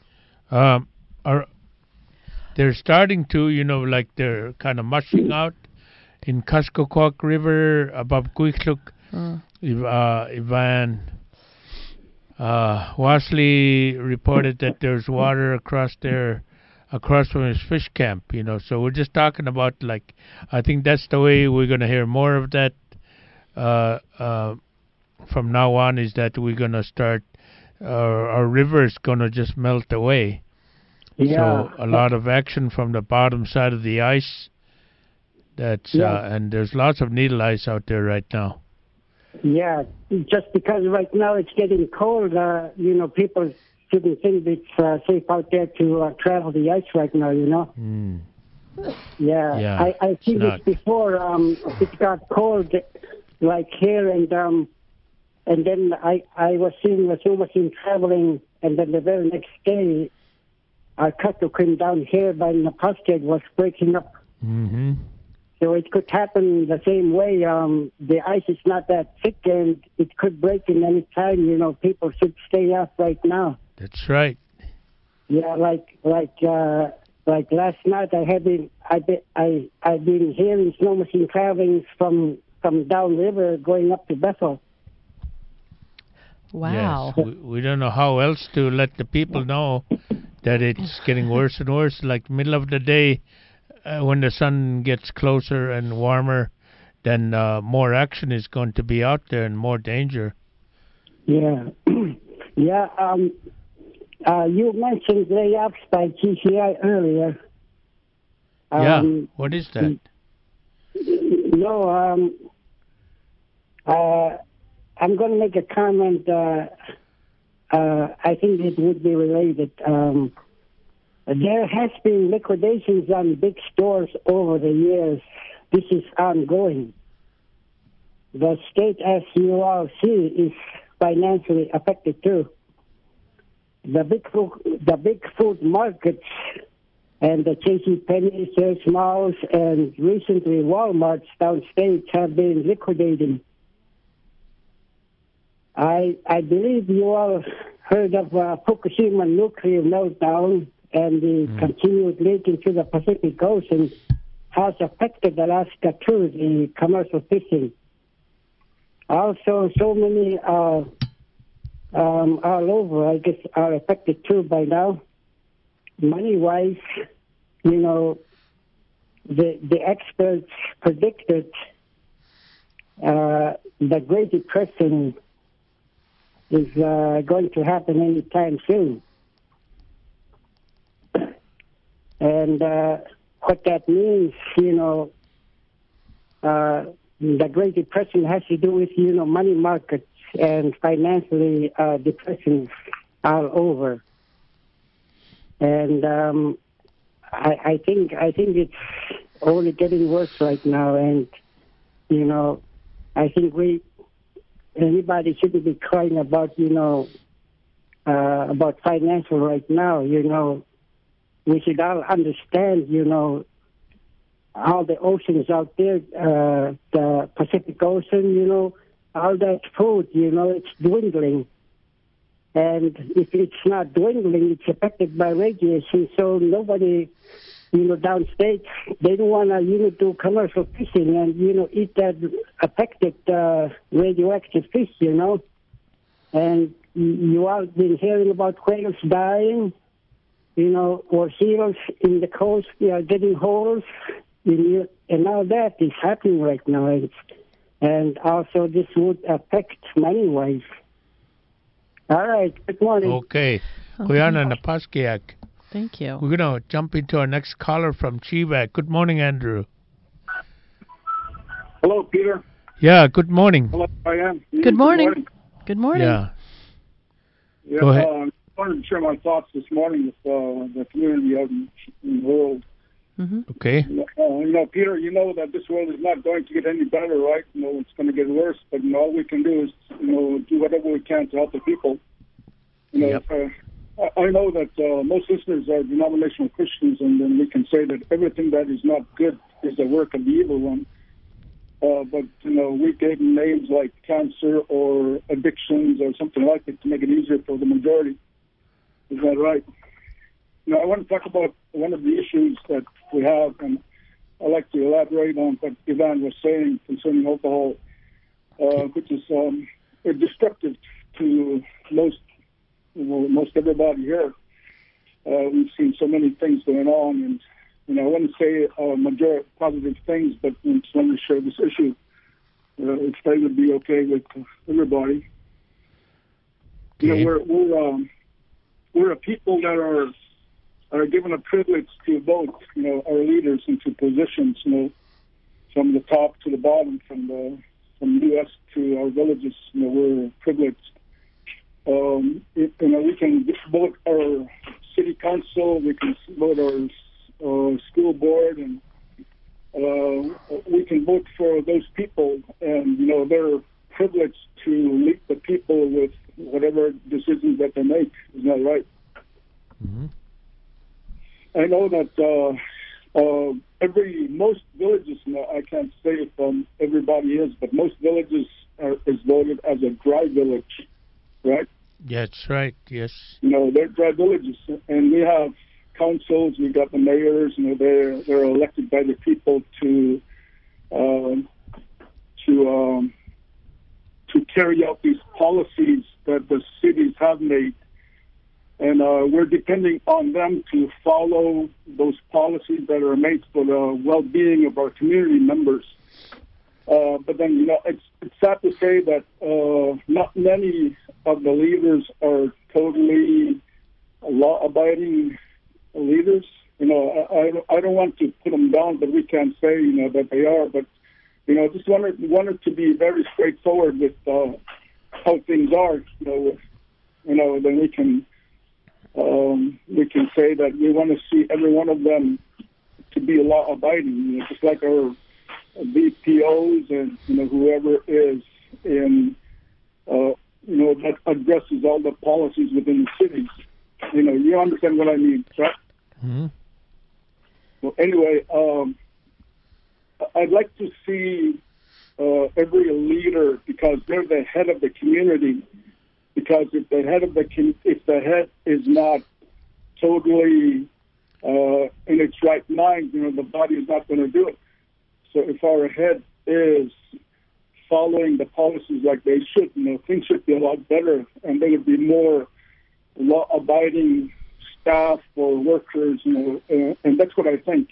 They're starting to, like they're kind of mushing out in Kuskokwak River above Kuikluk. Ivan Wasley reported that there's water across from his fish camp, So we're just talking about, I think that's the way we're going to hear more of that from now on, is that we're going to start, our river's going to just melt away. Yeah. So a lot of action from the bottom side of the ice. And there's lots of needle ice out there right now. Yeah, just because right now it's getting cold, people shouldn't think it's safe out there to travel the ice right now, Yeah. I've seen this before. It got cold, like here, and then I was seeing so much in traveling, and then the very next day, our cattle came down here by the pasture was breaking up. Mm-hmm. So it could happen the same way. The ice is not that thick, and it could break in any time. People should stay off right now. That's right. Yeah, like last night, I've been hearing snow machine traveling from downriver going up to Bethel. Wow. Yes, we don't know how else to let the people know that it's getting worse and worse. Like middle of the day, when the sun gets closer and warmer, then more action is going to be out there and more danger. Yeah. Yeah. You mentioned layoffs by GCI earlier. What is that? No, I'm going to make a comment. I think it would be related. There has been liquidations on big stores over the years. This is ongoing. The state, as you all see, is financially affected too. The big food markets and the JCPenney, Sears Malls, and recently Walmart's downstate have been liquidating. I believe you all heard of Fukushima nuclear meltdown and the continued leaking to the Pacific Ocean has affected Alaska too, the commercial fishing. Also, so many all over, I guess, are affected too by now. Money-wise, the experts predicted the Great Depression is going to happen anytime soon. And what that means, the Great Depression has to do with, money markets and financially depressions all over. And I think it's only getting worse right now. And, you know, I think anybody shouldn't be crying about, you know, about financial right now. You know, we should all understand, you know, all the oceans out there, the Pacific Ocean, you know, all that food, you know, it's dwindling. And if it's not dwindling, it's affected by radiation. So nobody, you know, downstate, they don't want to, you know, do commercial fishing and, you know, eat that affected radioactive fish, you know. And you all been hearing about whales dying, you know, or seals in the coast, getting holes, and all that is happening right now. And also this would affect many ways. All right, good morning. Okay. Kuyana Napaskiak. Thank you. We're going to jump into our next caller from Chivak. Good morning, Andrew. Hello, Peter. Yeah, good morning. Hello, I am. Good morning. Good morning. Yeah. Yeah, Go ahead. I wanted to share my thoughts this morning with the community out in the world. Mm-hmm. Okay. You know, Peter, you know that this world is not going to get any better, right? You know, it's going to get worse, but, you know, all we can do is, you know, do whatever we can to help the people. You know, Yep. I know that most listeners are denominational Christians, and then we can say that everything that is not good is the work of the evil one. But, you know, we gave them names like cancer or addictions or something like that to make it easier for the majority. Is that right? You know, I want to talk about one of the issues that we have, and I'd like to elaborate on what Ivan was saying concerning alcohol, which is destructive to most everybody here. We've seen so many things going on, and, you know, I want to say majority positive things, but I just want to share this issue if they would be okay with everybody. Okay. You know, we're a people that are given a privilege to vote, you know, our leaders into positions, you know, from the top to the bottom, from U.S. to our villages. You know, we're privileged. You know, we can vote our city council, we can vote our school board, and we can vote for those people, and, you know, they're privileged to lead the people with whatever decisions that they make. Isn't that right? Mm-hmm. I know that most villages, you know, I can't say if everybody is, but most villages is voted as a dry village, right? That's right, yes. You know, they're dry villages, and we have councils, we got the mayors, you know, they're elected by the people to carry out these policies that the cities have made. And we're depending on them to follow those policies that are made for the well-being of our community members. But then, you know, it's sad to say that not many of the leaders are totally law-abiding leaders. You know, I don't want to put them down, but we can't say, you know, that they are. But, you know, just wanted to be very straightforward with how things are. You know, then we can say that we want to see every one of them to be law-abiding, you know, just like our BPOs and, you know, whoever is in, you know, that addresses all the policies within the cities. You know, you understand what I mean, right? Mm-hmm. Well, anyway, I'd like to see every leader, because they're the head of the community. Because if the head is not totally in its right mind, you know, the body is not going to do it. So if our head is following the policies like they should, you know, things should be a lot better, and there would be more law-abiding staff or workers, you know, and that's what I think.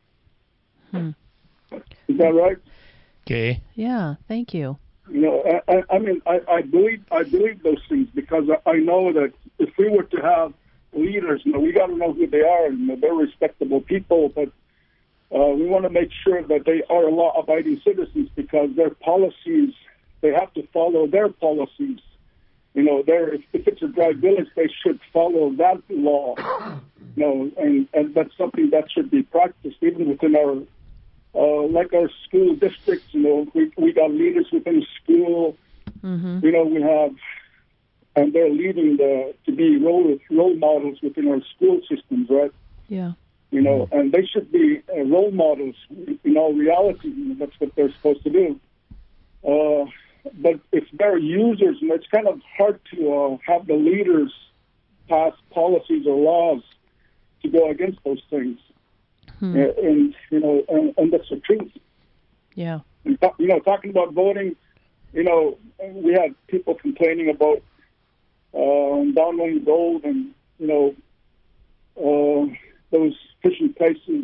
Is that right? Okay. Yeah, thank you. You know, I mean, I believe those things, because I know that if we were to have leaders, you know, we got to know who they are, and, you know, they're respectable people, but we want to make sure that they are law-abiding citizens, because their policies, they have to follow their policies. You know, if it's a dry village, they should follow that law. No, and that's something that should be practiced even within our, like our school districts. We got leaders within the school. Mm-hmm. We have, and they're leading to be role models within our school systems, right? Yeah. And they should be role models in all reality. That's what they're supposed to do. But if they're users, it's kind of hard to have the leaders pass policies or laws to go against those things. And that's the truth. Yeah. And talking about voting, we had people complaining about downloading gold and those fishing places.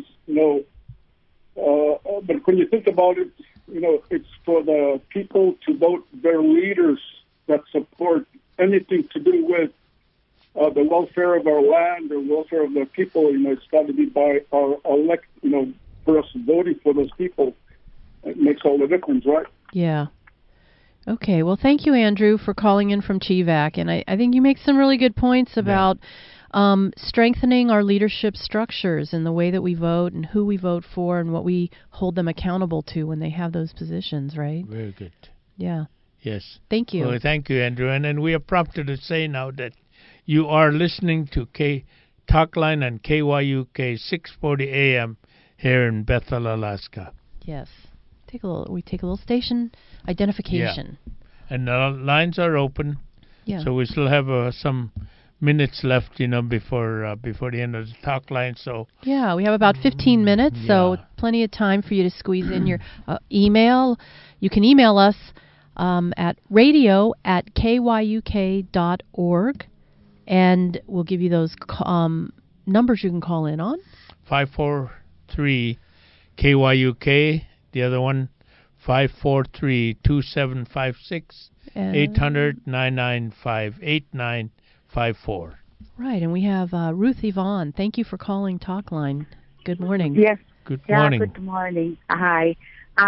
But when you think about it, it's for the people to vote their leaders that support anything to do with the welfare of our land or welfare of the people. It's got to be by our elect. For us voting for those people, it makes all the difference, right? Yeah. Okay. Well, thank you, Andrew, for calling in from Chivac, and I think you make some really good points about strengthening our leadership structures and the way that we vote and who we vote for and what we hold them accountable to when they have those positions, right? Very good. Yeah. Yes. Thank you. Well, thank you, Andrew. And then we are prompted to say now that you are listening to Talkline on KYUK 640 AM here in Bethel, Alaska. Yes. We take a little station identification. Yeah. And the lines are open. Yeah. So we still have some minutes left, before the end of the talk line. So yeah, we have about 15 minutes, so plenty of time for you to squeeze in your email. You can email us at radio@kyuk.org, and we'll give you those numbers you can call in on. 543 KYUK. The other one 543-2756. 800-995-8954. Right, and we have Ruth Yvonne. Thank you for calling Talkline. Good morning. Yes. Good morning. Good morning. Hi.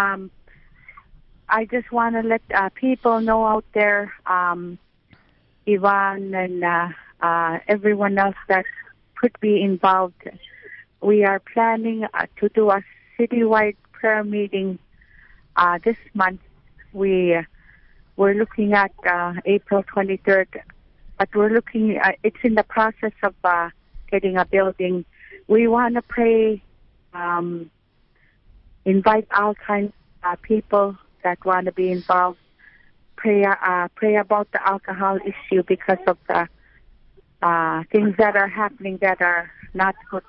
I just want to let people know out there, Yvonne and everyone else that could be involved. We are planning to do a citywide prayer meeting this month. We're looking at April 23rd, but we're looking. It's in the process of getting a building. We want to pray, invite all kinds of people that want to be involved. Pray about the alcohol issue because of the things that are happening that are not good,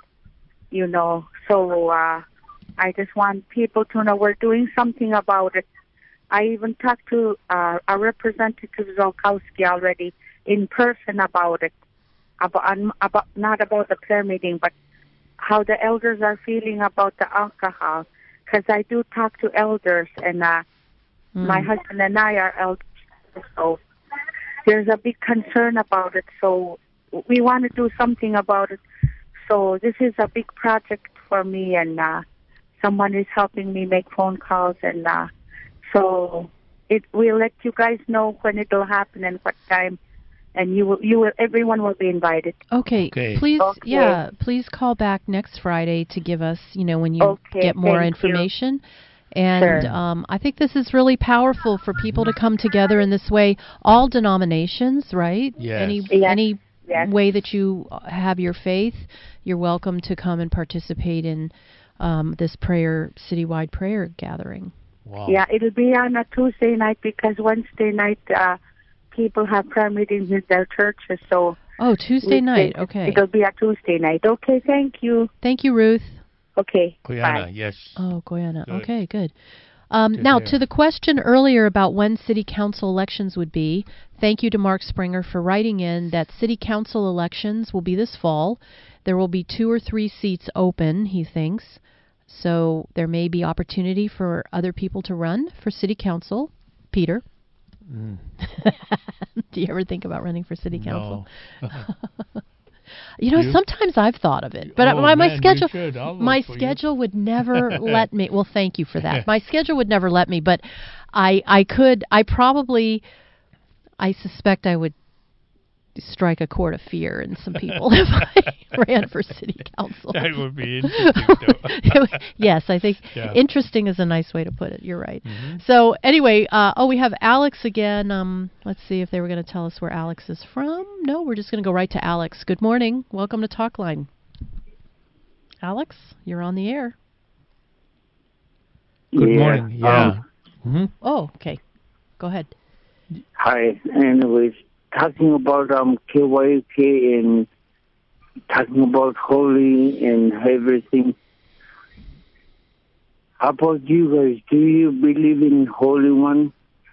So I just want people to know we're doing something about it. I even talked to a representative Zolkowski already in person about it, about not about the prayer meeting, but how the elders are feeling about the alcohol. Because I do talk to elders, and my husband and I are elders, so there's a big concern about it. So we want to do something about it. So this is a big project for me, and someone is helping me make phone calls, and so we'll let you guys know when it will happen and what time, and everyone will be invited. Okay. Please, please call back next Friday to give us, when you get more information. And I think this is really powerful for people to come together in this way. All denominations, right? Yes. Any way that you have your faith, you're welcome to come and participate in this citywide prayer gathering. Wow. Yeah, it'll be on a Tuesday night because Wednesday night people have prayer meetings in their churches. So Tuesday night. Okay. It'll be a Tuesday night. Okay, thank you. Thank you, Ruth. Okay. Guyana, bye. yes. Oh, Guyana. Good. Okay, good. Now, to the question earlier about when city council elections would be, thank you to Mark Springer for writing in that city council elections will be this fall. There will be 2 or 3 seats open, he thinks. So there may be opportunity for other people to run for city council. Peter? Do you ever think about running for city council? No. Sometimes I've thought of it, but my schedule would never let me. Well, thank you for that. My schedule would never let me, but I suspect I would strike a chord of fear in some people if I ran for city council. That would be interesting, though. Yes, I think Yeah. interesting is a nice way to put it. You're right. Mhm. So anyway, we have Alex again. Let's see if they were going to tell us where Alex is from. No, we're just going to go right to Alex. Good morning. Welcome to Talkline. Alex, you're on the air. Good morning. Yeah. Oh, okay. Go ahead. Hi. Anyways, talking about KYUK and talking about holy and everything. How about you guys? Do you believe in Holy One?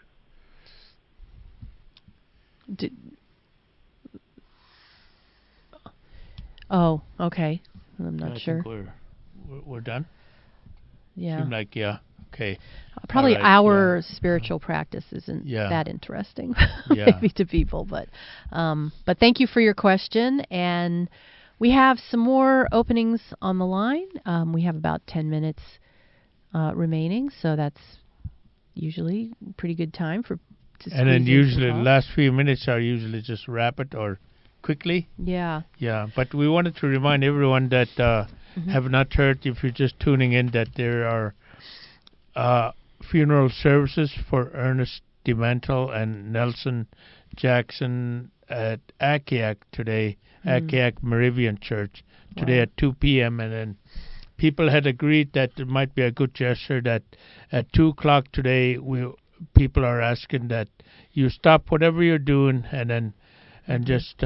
Oh, okay. I'm not I sure. think we're done. Yeah. Seemed like okay. Probably All right, our spiritual practice isn't Yeah. that interesting, Yeah. maybe to people, but thank you for your question, and we have some more openings on the line. We have about 10 minutes remaining, so that's usually a pretty good time to And then squeeze in some usually the talk. last few minutes are usually just rapid or quickly. Yeah. Yeah, but we wanted to remind everyone that have not heard, if you're just tuning in, that there are funeral services for Ernest DeMantle and Nelson Jackson at Akiak today, Akiak Moravian Church, today at 2 p.m. And then people had agreed that it might be a good gesture that at 2 o'clock today, people are asking that you stop whatever you're doing and just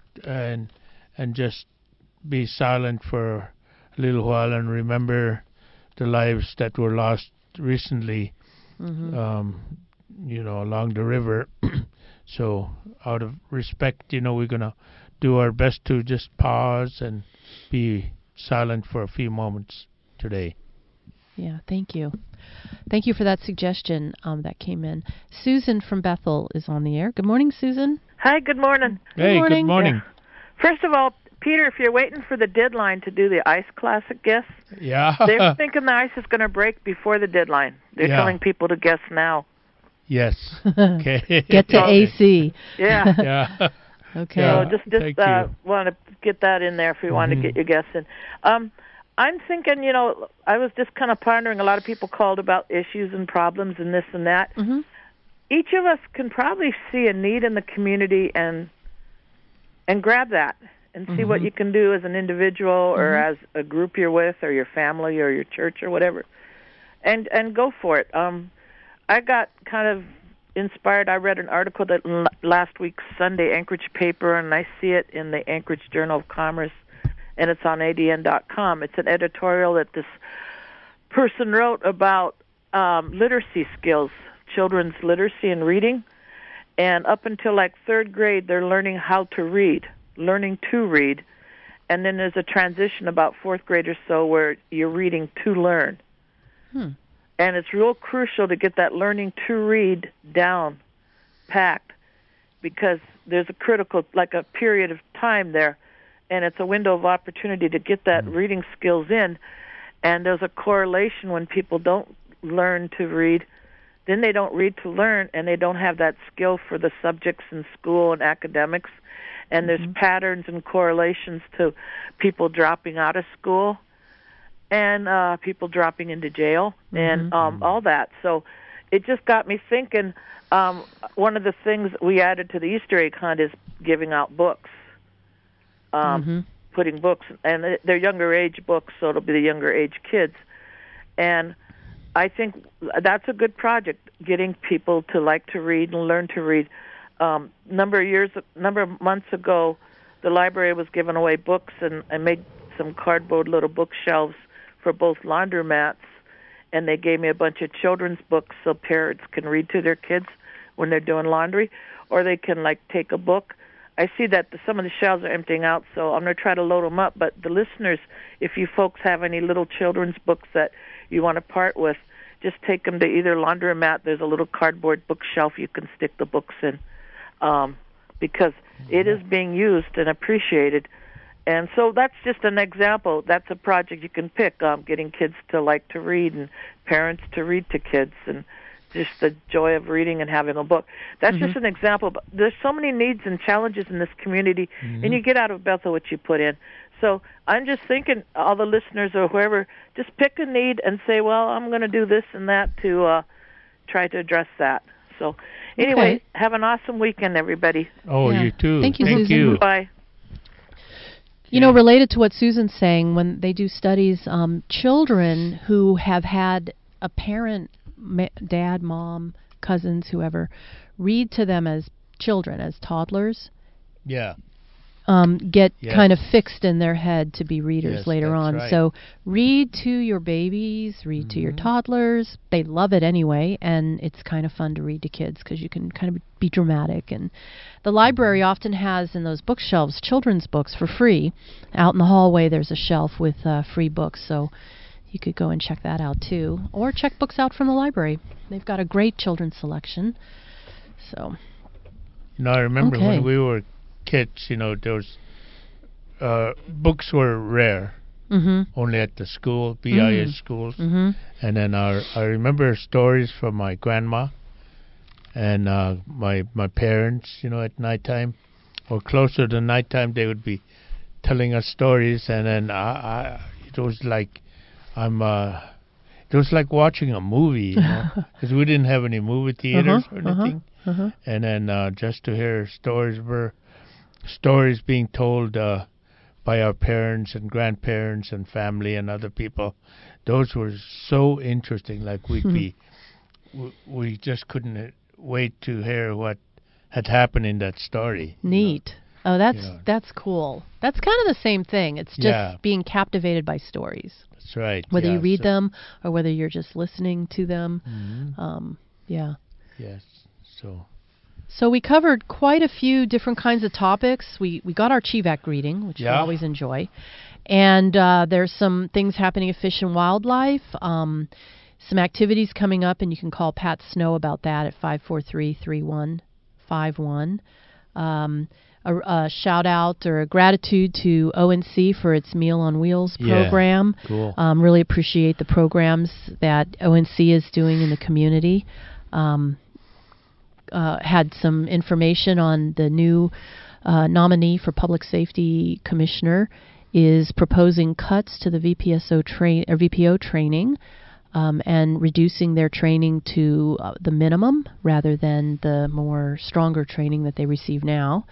be silent for a little while and remember the lives that were lost recently, along the river. So out of respect, we're going to do our best to just pause and be silent for a few moments today. Yeah, thank you. Thank you for that suggestion that came in. Susan from Bethel is on the air. Good morning, Susan. Hi, good morning. Hey, good morning. Yeah. First of all, Peter, if you're waiting for the deadline to do the Ice Classic guess, Yeah. they're thinking the ice is going to break before the deadline. They're Yeah. telling people to guess now. Yes. Okay. Get to AC. Yeah. Yeah. Okay. Yeah, So just thank you. want to get that in there if you want to get your guess in. I'm thinking, I was just kind of pondering. A lot of people called about issues and problems and this and that. Each of us can probably see a need in the community and grab that and see what you can do as an individual or as a group you're with or your family or your church or whatever, and go for it. I got kind of inspired. I read an article that last week's Sunday Anchorage paper, and I see it in the Anchorage Journal of Commerce, and it's on ADN.com. It's an editorial that this person wrote about literacy skills, children's literacy and reading. And up until like third grade, they're learning how to read, learning to read. And then there's a transition about fourth grade or so where you're reading to learn. And it's real crucial to get that learning to read down, packed, because there's a critical, like a period of time there, and it's a window of opportunity to get that reading skills in. And there's a correlation when people don't learn to read, then they don't read to learn, and they don't have that skill for the subjects in school and academics. And there's patterns and correlations to people dropping out of school and people dropping into jail and all that. So it just got me thinking. One of the things we added to the Easter egg hunt is giving out books, putting books, and they're younger age books, so it'll be the younger age kids. And I think that's a good project, getting people to like to read and learn to read. Number of months ago, the library was giving away books, and I made some cardboard little bookshelves for both laundromats, and they gave me a bunch of children's books so parents can read to their kids when they're doing laundry, or they can like take a book. I see that some of the shelves are emptying out, so I'm going to try to load them up. But the listeners, if you folks have any little children's books that you want to part with, just take them to either laundromat. There's a little cardboard bookshelf you can stick the books in, because it is being used and appreciated. And so that's just an example. That's a project you can pick, getting kids to like to read and parents to read to kids and just the joy of reading and having a book. That's just an example. But there's so many needs and challenges in this community, and you get out of Bethel what you put in. So I'm just thinking, all the listeners or whoever, just pick a need and say, well, I'm going to do this and that to try to address that. So anyway, have an awesome weekend, everybody. Oh, you too. Thank you, Susan. Bye. You know, related to what Susan's saying, when they do studies, children who have had a parent, dad, mom, cousins, whoever, read to them as children, as toddlers, get kind of fixed in their head to be readers later on. Right. So read to your babies, read to your toddlers. They love it anyway, and it's kind of fun to read to kids because you can kind of be dramatic. And the library often has in those bookshelves children's books for free. Out in the hallway there's a shelf with free books, so you could go and check that out too. Or check books out from the library. They've got a great children's selection. So, you know, I remember when we were kids, you know, those books were rare. Only at the school, BIS schools. And then I remember stories from my grandma and my parents, you know, at nighttime or closer to nighttime, they would be telling us stories, and then it was like it was like watching a movie, you know, because we didn't have any movie theaters or anything. And then just to hear stories being told by our parents and grandparents and family and other people, those were so interesting. Like we just couldn't wait to hear what had happened in that story. Neat. Oh, that's cool. That's kind of the same thing. It's just being captivated by stories. That's right. Whether you read them or whether you're just listening to them. Yes. So we covered quite a few different kinds of topics. We got our Chivac greeting, which we always enjoy. And there's some things happening at Fish and Wildlife. Some activities coming up, and you can call Pat Snow about that at 543-3151. A shout out or a gratitude to ONC for its Meal on Wheels program. Cool. Really appreciate the programs that ONC is doing in the community. Had some information on the new nominee for Public Safety Commissioner is proposing cuts to the VPO training and reducing their training to the minimum rather than the more stronger training that they receive now.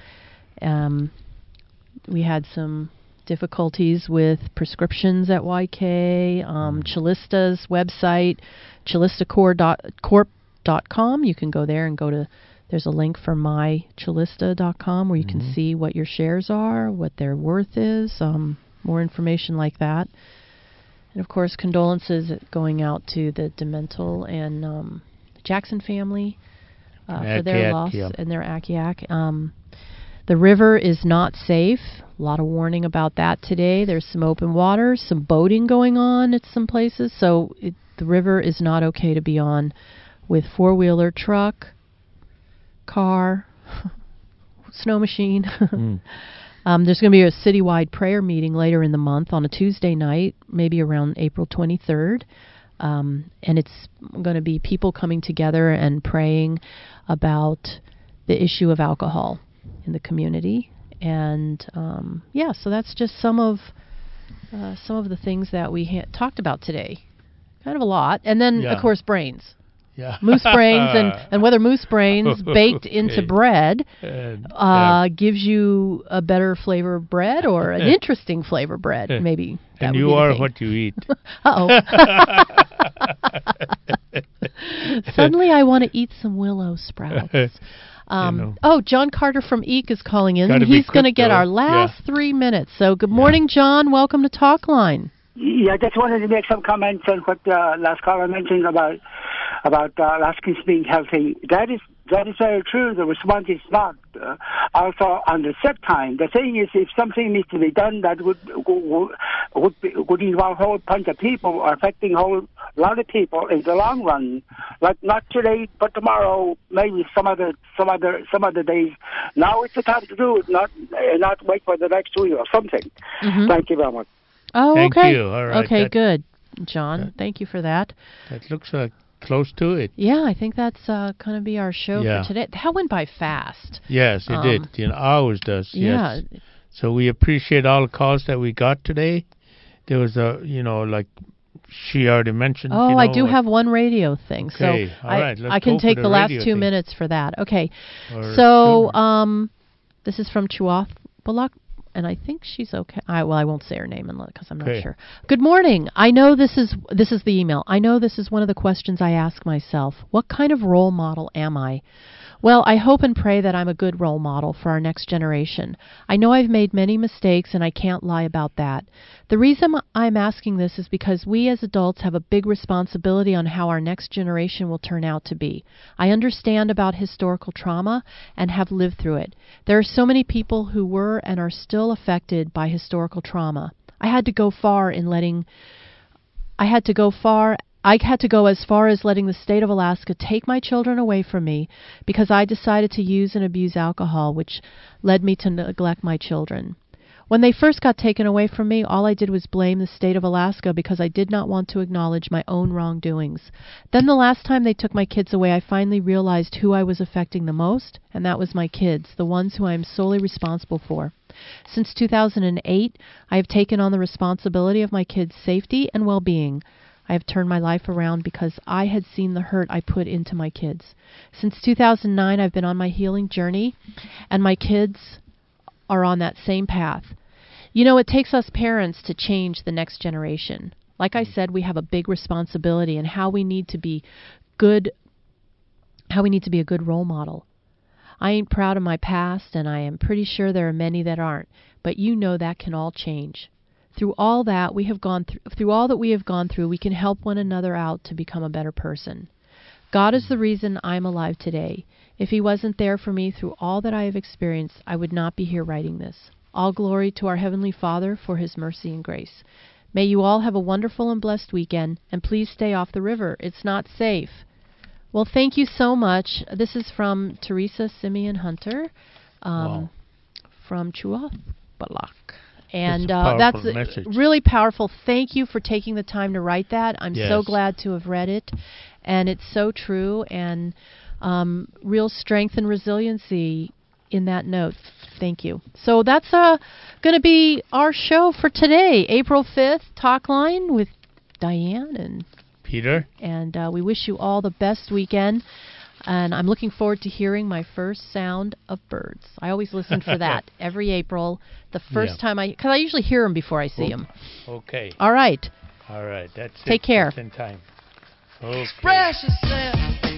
We had some difficulties with prescriptions at YK. Chilista's website, chilistacorp.com. You can go there and there's a link for mychilista.com where you can see what your shares are, what their worth is, more information like that. And of course, condolences going out to the Demental and Jackson family for their loss and their Akiak. The river is not safe. A lot of warning about that today. There's some open water, some boating going on at some places. So the river is not okay to be on with four-wheeler, truck, car, snow machine. There's going to be a citywide prayer meeting later in the month on a Tuesday night, maybe around April 23rd. And it's going to be people coming together and praying about the issue of alcohol in the community. And so that's just some of the things that we talked about today. Kind of a lot. And then, of course, brains. Moose brains and whether moose brains baked into bread gives you a better flavor bread or an interesting flavor bread, maybe. And you are what you eat. Suddenly I want to eat some willow sprouts. John Carter from EEC is calling in, and he's going to get our last 3 minutes. So good morning, John. Welcome to Talkline. Yeah, I just wanted to make some comments on what last caller mentioned about Alaskans being healthy. That is very true. The response is not also on the set time. The thing is, if something needs to be done, that would involve a whole bunch of people, affecting a whole lot of people in the long run. Like not today, but tomorrow, maybe some other days. Now it's the time to do it, not wait for the next week or something. Thank you very much. Oh, Thank okay. you. All right. Okay, good, John. Thank you for that. That looks like close to it. Yeah, I think that's going to be our show Yeah. for today. That went by fast. Yes, it did. It always does. Yeah. Yes. So we appreciate all the calls that we got today. There was like she already mentioned. Oh, I do have one radio thing. Okay, so all right, let's I can go for take the the last radio 2 thing. minutes for that. Okay. Or So this is from Chuathbalak, and I think she's okay. I won't say her name because I'm not Okay. sure. Good morning. I know this is the email. I know this is one of the questions I ask myself. What kind of role model am I? Well, I hope and pray that I'm a good role model for our next generation. I know I've made many mistakes, and I can't lie about that. The reason I'm asking this is because we as adults have a big responsibility on how our next generation will turn out to be. I understand about historical trauma and have lived through it. There are so many people who were and are still affected by historical trauma. I had to go as far as letting the state of Alaska take my children away from me because I decided to use and abuse alcohol, which led me to neglect my children. When they first got taken away from me, all I did was blame the state of Alaska because I did not want to acknowledge my own wrongdoings. Then the last time they took my kids away, I finally realized who I was affecting the most, and that was my kids, the ones who I am solely responsible for. Since 2008, I have taken on the responsibility of my kids' safety and well-being. I have turned my life around because I had seen the hurt I put into my kids. Since 2009, I've been on my healing journey, and my kids are on that same path. You know, it takes us parents to change the next generation. Like I said, we have a big responsibility in how we need to be a good role model. I ain't proud of my past, and I am pretty sure there are many that aren't, but you know that can all change. Through all that we have gone through, we can help one another out to become a better person. God is the reason I'm alive today. If He wasn't there for me through all that I have experienced, I would not be here writing this. All glory to our Heavenly Father for His mercy and grace. May you all have a wonderful and blessed weekend, and please stay off the river. It's not safe. Well, thank you so much. This is from Teresa Simeon Hunter from Chuathbalak. And that's really powerful. Thank you for taking the time to write that. I'm so glad to have read it. And it's so true. And real strength and resiliency in that note. Thank you. So that's going to be our show for today, April 5th, Talk Line with Diane and Peter. And we wish you all the best weekend. And I'm looking forward to hearing my first sound of birds. I always listen for that every April. The first time because I usually hear them before I see them. Okay. All right. All right. That's Take care. That's in time. Okay. Express yourself.